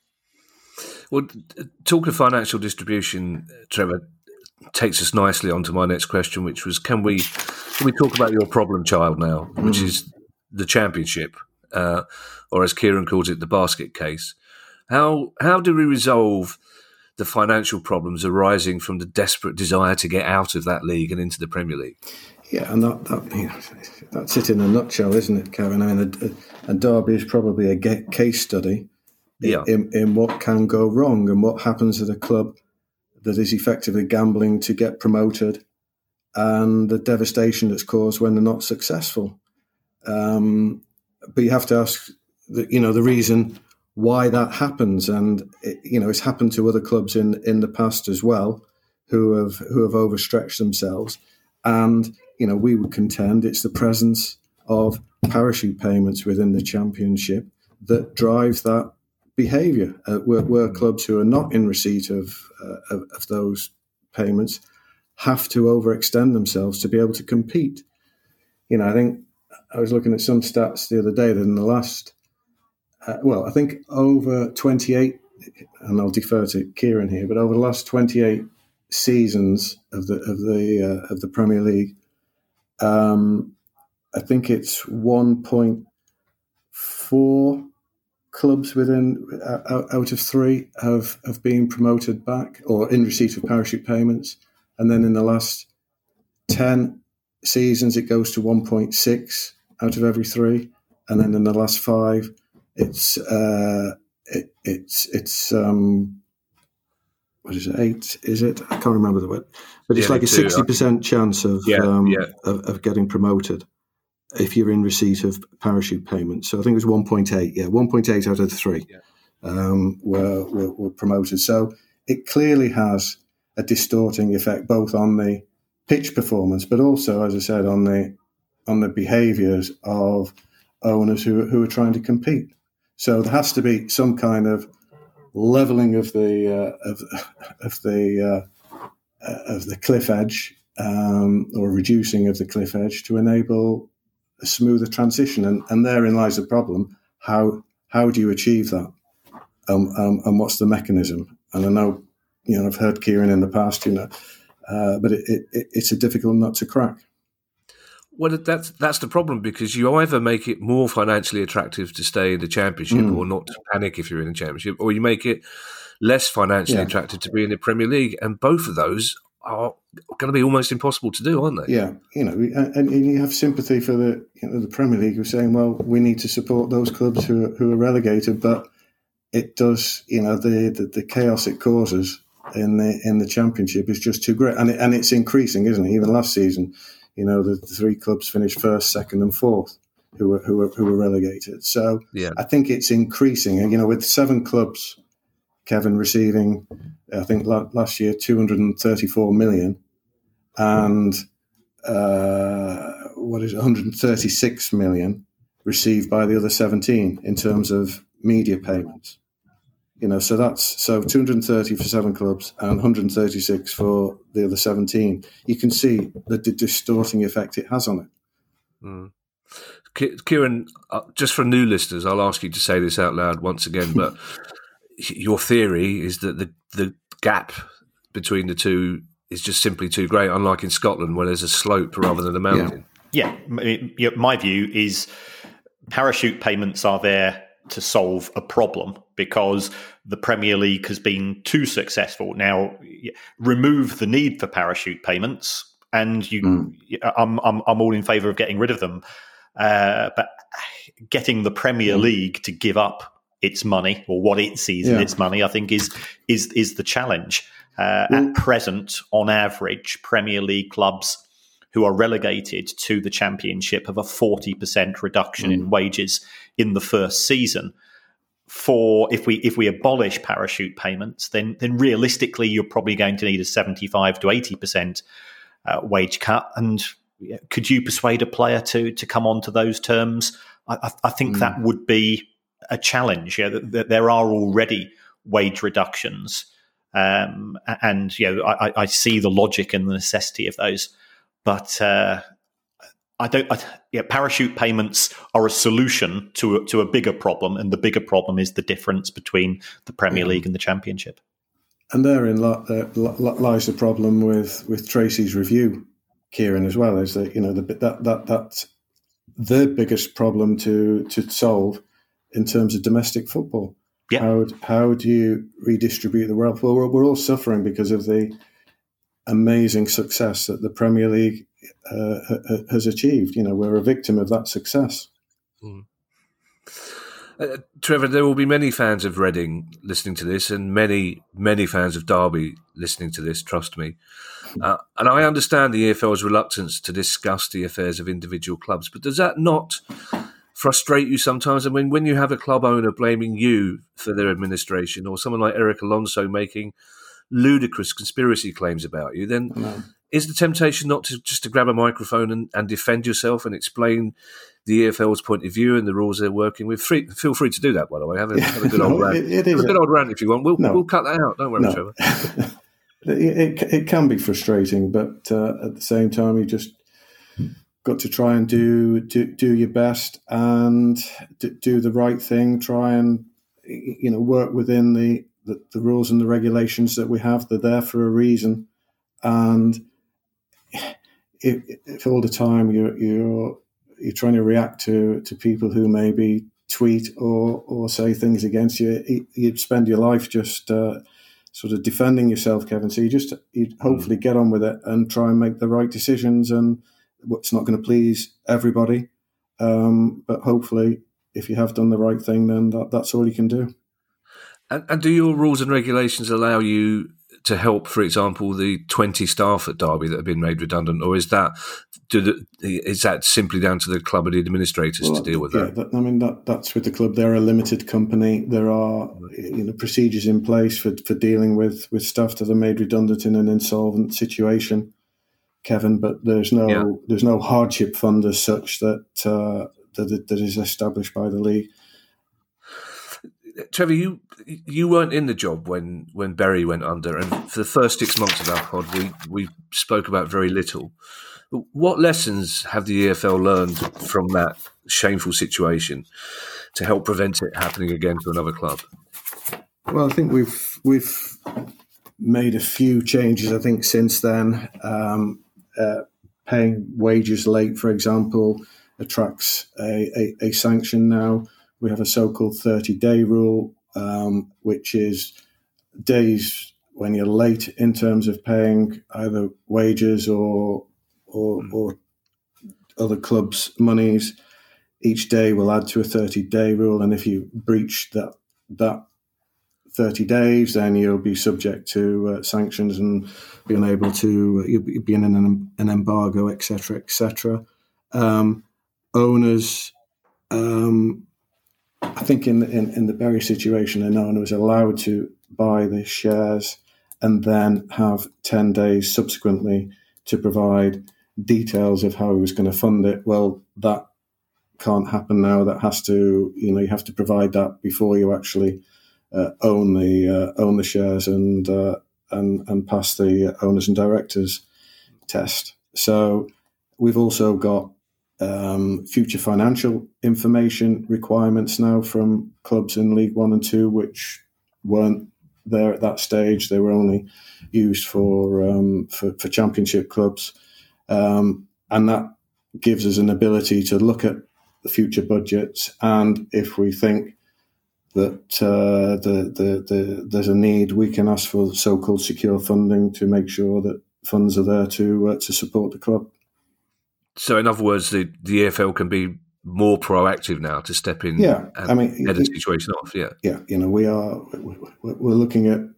Well, talking of financial distribution, Trevor, takes us nicely onto my next question, which was, can we can we talk about your problem child now, which mm. is the Championship? Uh, or as Kieran calls it, the basket case. How how do we resolve the financial problems arising from the desperate desire to get out of that league and into the Premier League? Yeah, and that, that you know, that's it in a nutshell, isn't it, Kevin? I mean, a, a Derby is probably a case study yeah. in, in what can go wrong and what happens at a club that is effectively gambling to get promoted, and the devastation that's caused when they're not successful. Um, But you have to ask, the, you know, the reason why that happens, and it, you know, it's happened to other clubs in, in the past as well, who have who have overstretched themselves, and you know, we would contend it's the presence of parachute payments within the Championship that drive that behaviour. Uh, where, where clubs who are not in receipt of, uh, of of those payments have to overextend themselves to be able to compete. You know, I think I was looking at some stats the other day that in the last, uh, well, I think over twenty-eight, and I'll defer to Kieran here, but over the last twenty-eight seasons of the of the uh, of the Premier League, um, I think it's one point four clubs within uh, out of three have have been promoted back or in receipt of parachute payments, and then in the last ten seasons it goes to one point six out of every three, and then in the last five it's uh, it, it's it's um, what is it eight? Is it? I can't remember the word, but it's yeah, like a sixty percent chance of, yeah, um, yeah. of of getting promoted if you're in receipt of parachute payments. So I think it was one point eight. Yeah, one point eight out of the three yeah. um, were, were were promoted. So it clearly has a distorting effect both on the pitch performance, but also, as I said, on the on the behaviours of owners who who are trying to compete. So there has to be some kind of levelling of the uh, of of the uh, of the cliff edge, um, or reducing of the cliff edge to enable a smoother transition, and, and therein lies the problem. How how do you achieve that, um, um, and what's the mechanism? And I know, you know, I've heard Kieran in the past, you know, uh, but it, it, it's a difficult nut to crack. Well, that's that's the problem, because you either make it more financially attractive to stay in the Championship mm. or not to panic if you're in the Championship, or you make it less financially yeah. attractive to be in the Premier League, and both of those are going to be almost impossible to do, aren't they? Yeah, you know, and, and you have sympathy for the you know, the Premier League, who's saying, well, we need to support those clubs who are, who are relegated, but it does, you know, the, the, the chaos it causes in the in the Championship is just too great, and it, and it's increasing, isn't it? Even last season, you know, the, the three clubs finished first, second, and fourth who were who were who were relegated. So yeah. I think it's increasing, and you know, with seven clubs, Kevin, receiving, I think last year two hundred thirty-four million, and uh, what is it, one hundred thirty-six million received by the other seventeen in terms of media payments. You know, so that's so two hundred thirty for seven clubs and one hundred thirty-six for the other seventeen. You can see the d- distorting effect it has on it. Mm. Kieran, uh, just for new listeners, I'll ask you to say this out loud once again, but your theory is that the, the gap between the two is just simply too great, unlike in Scotland where there's a slope rather than a mountain. Yeah, yeah. My view is parachute payments are there to solve a problem because the Premier League has been too successful. Now, remove the need for parachute payments, and you, mm. I'm, I'm, I'm all in favour of getting rid of them. Uh, but getting the Premier mm. League to give up its money, or what it sees yeah. in its money, I think is is is the challenge. Uh, mm. At present, on average, Premier League clubs who are relegated to the Championship have a forty percent reduction mm. in wages in the first season. For if we if we abolish parachute payments, then then realistically you're probably going to need a seventy-five to eighty percent uh, wage cut. And could you persuade a player to to come onto those terms? I, I think mm. that would be a challenge. Yeah, that there are already wage reductions, um, and you know I, I see the logic and the necessity of those. But uh, I don't. I, yeah, parachute payments are a solution to a, to a bigger problem, and the bigger problem is the difference between the Premier yeah. League and the Championship. And therein li- lies the problem with, with Tracy's review, Kieran, as well. Is that you know the, that that that's the biggest problem to to solve in terms of domestic football. Yeah. How how do you redistribute the wealth? Well, we're, we're all suffering because of the amazing success that the Premier League uh, has achieved. You know, we're a victim of that success. Mm. Uh, Trevor, there will be many fans of Reading listening to this, and many, many fans of Derby listening to this, trust me. Uh, and I understand the E F L's reluctance to discuss the affairs of individual clubs, but does that not frustrate you sometimes? I mean, when you have a club owner blaming you for their administration, or someone like Eric Alonso making ludicrous conspiracy claims about you, then no. is the temptation not to just to grab a microphone and, and defend yourself and explain the E F L's point of view and the rules they're working with? Free, feel free to do that, by the way. Have a, have a good no, old rant. It, it is have a good old rant if you want. We'll, no. we'll cut that out. Don't worry, no. Trevor. it, it, it can be frustrating, but uh, at the same time, you just got to try and do do, do your best and do, do the right thing. Try and you know work within the, the, the rules and the regulations that we have. They're there for a reason, and if, if all the time you're you're you're trying to react to, to people who maybe tweet or or say things against you, you'd spend your life just uh, sort of defending yourself, Kevin. So you just you hopefully get on with it and try and make the right decisions. And it's not going to please everybody, um, but hopefully, if you have done the right thing, then that, that's all you can do. And, and do your rules and regulations allow you to help, for example, the twenty staff at Derby that have been made redundant, or is that do the, is that simply down to the club and the administrators well, to deal with yeah, that? that? I mean, that, that's with the club. They're a limited company. There are you know procedures in place for, for dealing with, with staff that are made redundant in an insolvent situation, Kevin. But there's no yeah. there's no hardship fund as such that uh, that that is established by the league. Trevor, you you weren't in the job when, when Bury went under, and for the first six months of our pod, we, we spoke about very little. What lessons have the E F L learned from that shameful situation to help prevent it happening again to another club? Well, I think we've we've made a few changes. I think since then, um, uh, paying wages late, for example, attracts a, a, a sanction now. We have a so-called thirty-day rule, um, which is days when you're late in terms of paying either wages or or, mm. or other clubs' monies. Each day will add to a thirty-day rule, and if you breach that that thirty days, then you'll be subject to uh, sanctions and be unable to. You'll be in an, an embargo, et cetera, et cetera. Um, owners. Um, I think in, in in the Bury situation, an owner was allowed to buy the shares and then have ten days subsequently to provide details of how he was going to fund it. Well, that can't happen now. That has to, you know, you have to provide that before you actually uh, own the uh, own the shares and uh, and and pass the owners and directors test. So we've also got Um, future financial information requirements now from clubs in League One and Two, which weren't there at that stage. They were only used for um, for, for Championship clubs, um, and that gives us an ability to look at the future budgets. And if we think that uh, the, the the there's a need, we can ask for so-called secure funding to make sure that funds are there to uh, to support the club. So, in other words, the, the E F L can be more proactive now to step in yeah, and I mean, get the situation off. Yeah, yeah. You know, we are we're looking at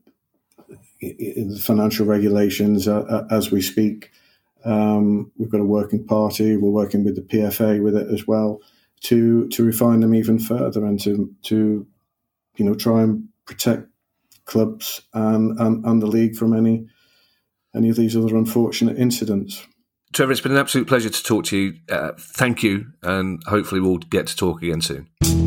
the financial regulations uh, as we speak. Um, we've got a working party. We're working with the P F A with it as well to to refine them even further and to to you know try and protect clubs and and, and the league from any any of these other unfortunate incidents. Trevor, it's been an absolute pleasure to talk to you. Uh, thank you, and hopefully we'll get to talk again soon.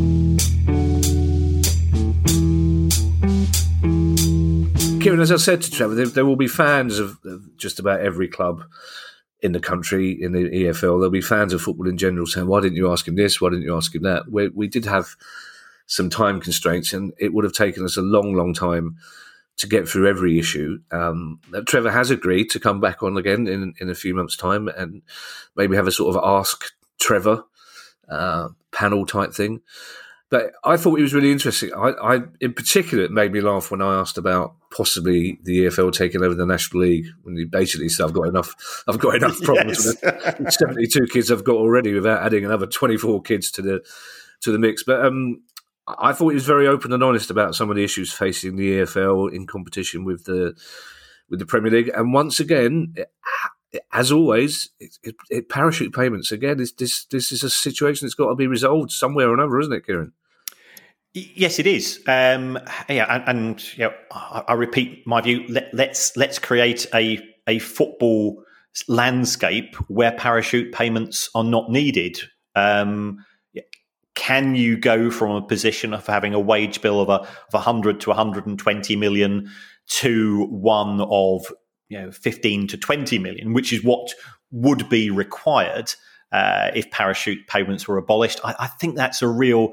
Kieran, as I said to Trevor, there, there will be fans of, of just about every club in the country, in the E F L. There'll be fans of football in general saying, why didn't you ask him this? Why didn't you ask him that? We, we did have some time constraints, and it would have taken us a long, long time to get through every issue. Um, Trevor has agreed to come back on again in, in a few months' time and maybe have a sort of Ask Trevor uh, panel type thing. But I thought it was really interesting. I, I, in particular, it made me laugh when I asked about possibly the E F L taking over the National League. When you basically said, "I've got enough. I've got enough problems yes. with the seventy-two kids I've got already, without adding another twenty-four kids to the to the mix." But um, I thought he was very open and honest about some of the issues facing the E F L in competition with the with the Premier League. And once again, as always, it, it, it parachute payments again. This this this is a situation that's got to be resolved somewhere or another, isn't it, Kieran? Yes, it is. Um, yeah, and, and you know, I, I repeat my view. Let, let's let's create a a football landscape where parachute payments are not needed. Um, can you go from a position of having a wage bill of a of one hundred to one hundred twenty million to one of you know fifteen to twenty million, which is what would be required uh, if parachute payments were abolished? I, I think that's a real,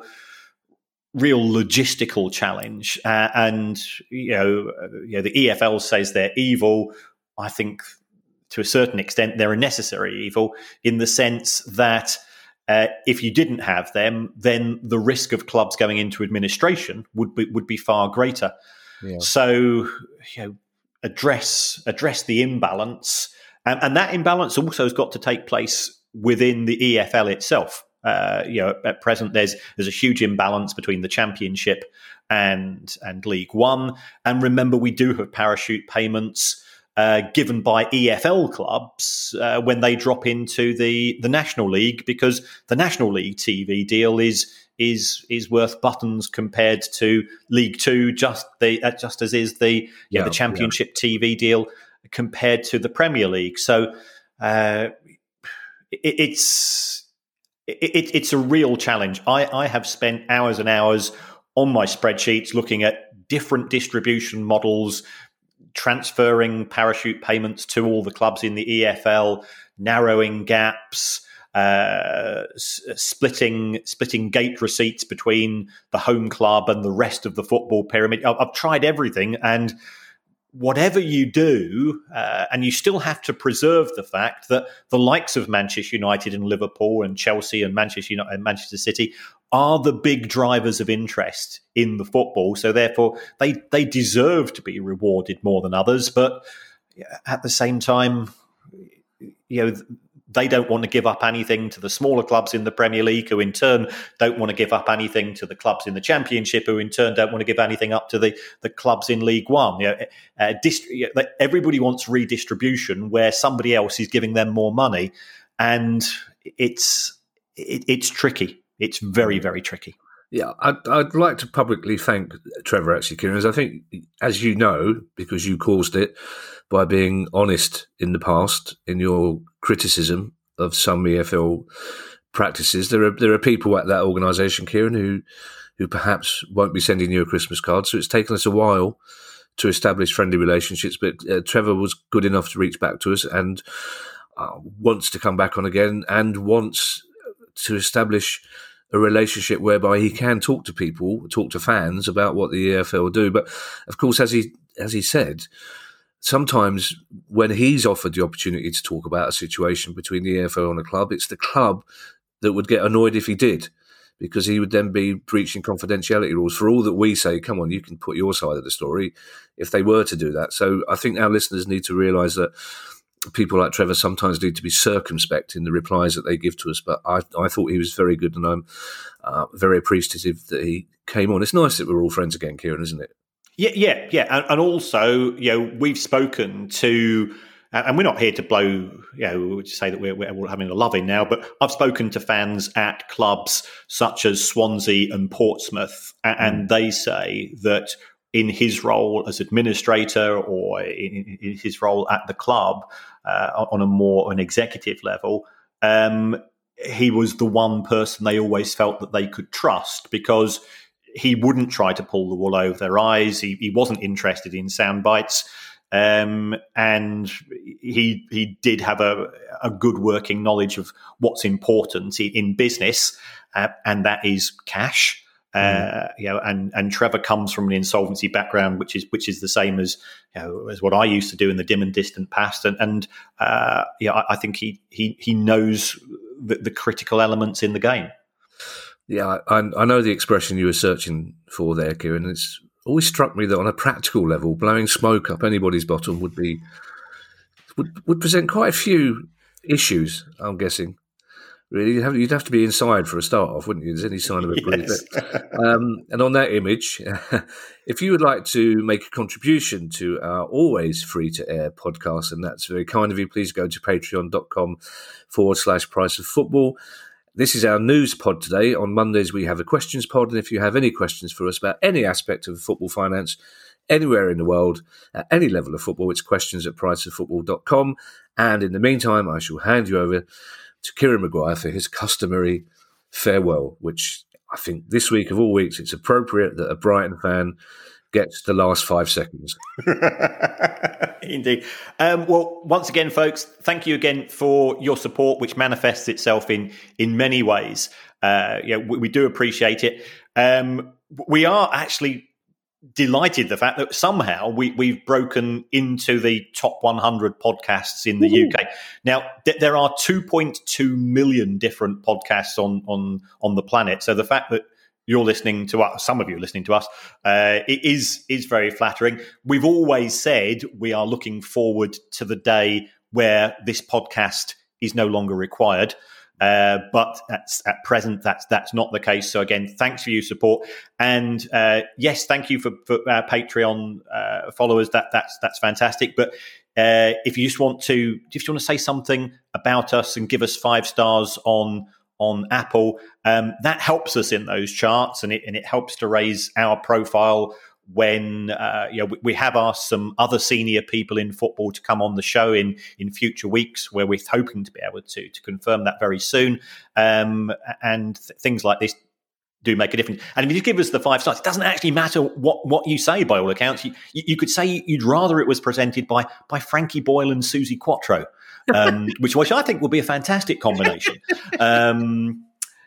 real logistical challenge. Uh, and you know, you know, the E F L says they're evil. I think to a certain extent they're a necessary evil in the sense that uh, if you didn't have them, then the risk of clubs going into administration would be would be far greater. Yeah. So, you know, address address the imbalance, and, and that imbalance also has got to take place within the E F L itself. Uh, you know, at present there's there's a huge imbalance between the Championship and and League One, and remember we do have parachute payments uh, given by E F L clubs uh, when they drop into the the National League, because the National League T V deal is. is is worth buttons compared to League Two, just the uh, just as is the yeah, yeah the Championship yeah. T V deal compared to the Premier League. So uh, it, it's it, it's a real challenge. I, I have spent hours and hours on my spreadsheets looking at different distribution models, transferring parachute payments to all the clubs in the E F L, narrowing gaps. Uh, s- splitting splitting gate receipts between the home club and the rest of the football pyramid. I've, I've tried everything, and whatever you do, uh, and you still have to preserve the fact that the likes of Manchester United and Liverpool and Chelsea and Manchester United and Manchester City are the big drivers of interest in the football. So therefore, they they deserve to be rewarded more than others. But at the same time, you know, they don't want to give up anything to the smaller clubs in the Premier League, who in turn don't want to give up anything to the clubs in the Championship, who in turn don't want to give anything up to the, the clubs in League One. You know, uh, dist- everybody wants redistribution where somebody else is giving them more money, and it's it, it's tricky. It's very, very tricky. Yeah, I'd, I'd like to publicly thank Trevor, actually, Kieran, as I think, as you know, because you caused it by being honest in the past in your criticism of some E F L practices. There are there are people at that organisation, Kieran, who who perhaps won't be sending you a Christmas card. So it's taken us a while to establish friendly relationships, but uh, Trevor was good enough to reach back to us and uh, wants to come back on again and wants to establish a relationship whereby he can talk to people, talk to fans about what the E F L do. But of course, as he as he said, sometimes when he's offered the opportunity to talk about a situation between the E F L and a club, it's the club that would get annoyed if he did, because he would then be breaching confidentiality rules. For all that we say, come on, you can put your side of the story, if they were to do that. So I think our listeners need to realise that people like Trevor sometimes need to be circumspect in the replies that they give to us. But I, I thought he was very good, and I'm uh, very appreciative that he came on. It's nice that we're all friends again, Kieran, isn't it? Yeah, yeah, yeah. And, and also, you know, we've spoken to, and we're not here to blow, you know, to say that we're, we're having a love-in now, but I've spoken to fans at clubs such as Swansea and Portsmouth, and mm. they say that in his role as administrator or in, in his role at the club uh, on a more an executive level, um, he was the one person they always felt that they could trust, because he wouldn't try to pull the wool over their eyes. He, he wasn't interested in sound bites. Um, and he he did have a, a good working knowledge of what's important in, in business, uh, and that is cash. Uh, mm. You know, and, and Trevor comes from an insolvency background, which is which is the same as you know as what I used to do in the dim and distant past, and and uh, yeah, I, I think he he he knows the, the critical elements in the game. Yeah, I, I know the expression you were searching for there, Kieran. It's always struck me that on a practical level, blowing smoke up anybody's bottom would be would would present quite a few issues. I'm guessing. Really, you'd have, you'd have to be inside for a start off, wouldn't you? There's any sign of a breeze. Yes. um, and on that image, if you would like to make a contribution to our always free-to-air podcast, and that's very kind of you, please go to patreon.com forward slash price of football. This is our news pod today. On Mondays, we have a questions pod, and if you have any questions for us about any aspect of football finance, anywhere in the world, at any level of football, it's questions at price of football dot com. And in the meantime, I shall hand you over to Kieran Maguire for his customary farewell, which I think this week of all weeks, it's appropriate that a Brighton fan gets the last five seconds. Indeed. Um, well, once again, folks, thank you again for your support, which manifests itself in in many ways. Uh, yeah, we, we do appreciate it. Um, we are actually delighted the fact that somehow we, we've broken into the top one hundred podcasts in the Ooh. U K. Now, th- there are two point two million different podcasts on on on the planet. So the fact that you're listening to us, some of you are listening to us, uh, it is is very flattering. We've always said we are looking forward to the day where this podcast is no longer required. Uh, but that's, at present, that's that's not the case. So again, thanks for your support, and uh, yes, thank you for, for our Patreon uh, followers. That that's that's fantastic. But uh, if you just want to, if you want to say something about us and give us five stars on on Apple, um, that helps us in those charts, and it and it helps to raise our profile. When uh, you know, we, we have asked some other senior people in football to come on the show in, in future weeks, where we're hoping to be able to to confirm that very soon. Um, and th- things like this do make a difference. And if you give us the five stars, it doesn't actually matter what, what you say. By all accounts, you, you could say you'd rather it was presented by by Frankie Boyle and Susie Quattro, um, which which I think would be a fantastic combination. Um,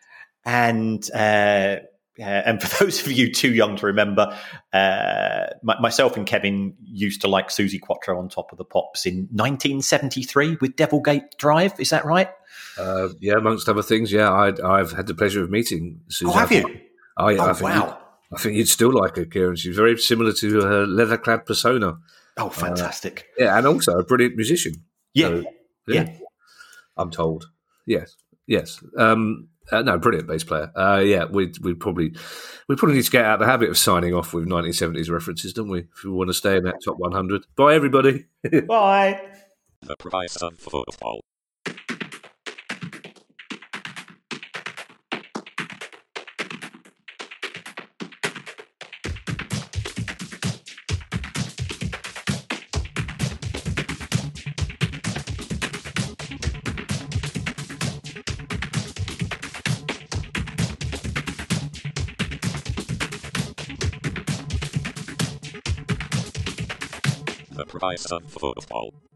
and uh, Uh, and for those of you too young to remember, uh, my, myself and Kevin used to like Susie Quattro on Top of the Pops in nineteen seventy-three with Devilgate Drive. Is that right? Uh, yeah, amongst other things. Yeah, I, I've had the pleasure of meeting Susie. Oh, have I think, you? Oh, yeah, oh I think wow. I think you'd still like her, Kieran. She's very similar to her leather-clad persona. Oh, fantastic. Uh, yeah, and also a brilliant musician. Yeah, so, yeah. yeah. I'm told. Yes, yes. Um, Uh, no, brilliant bass player. Uh, yeah, we we probably we probably need to get out of the habit of signing off with nineteen seventies references, don't we? If we want to stay in that top one hundred. Bye, everybody. Bye. The price of football. The price of football.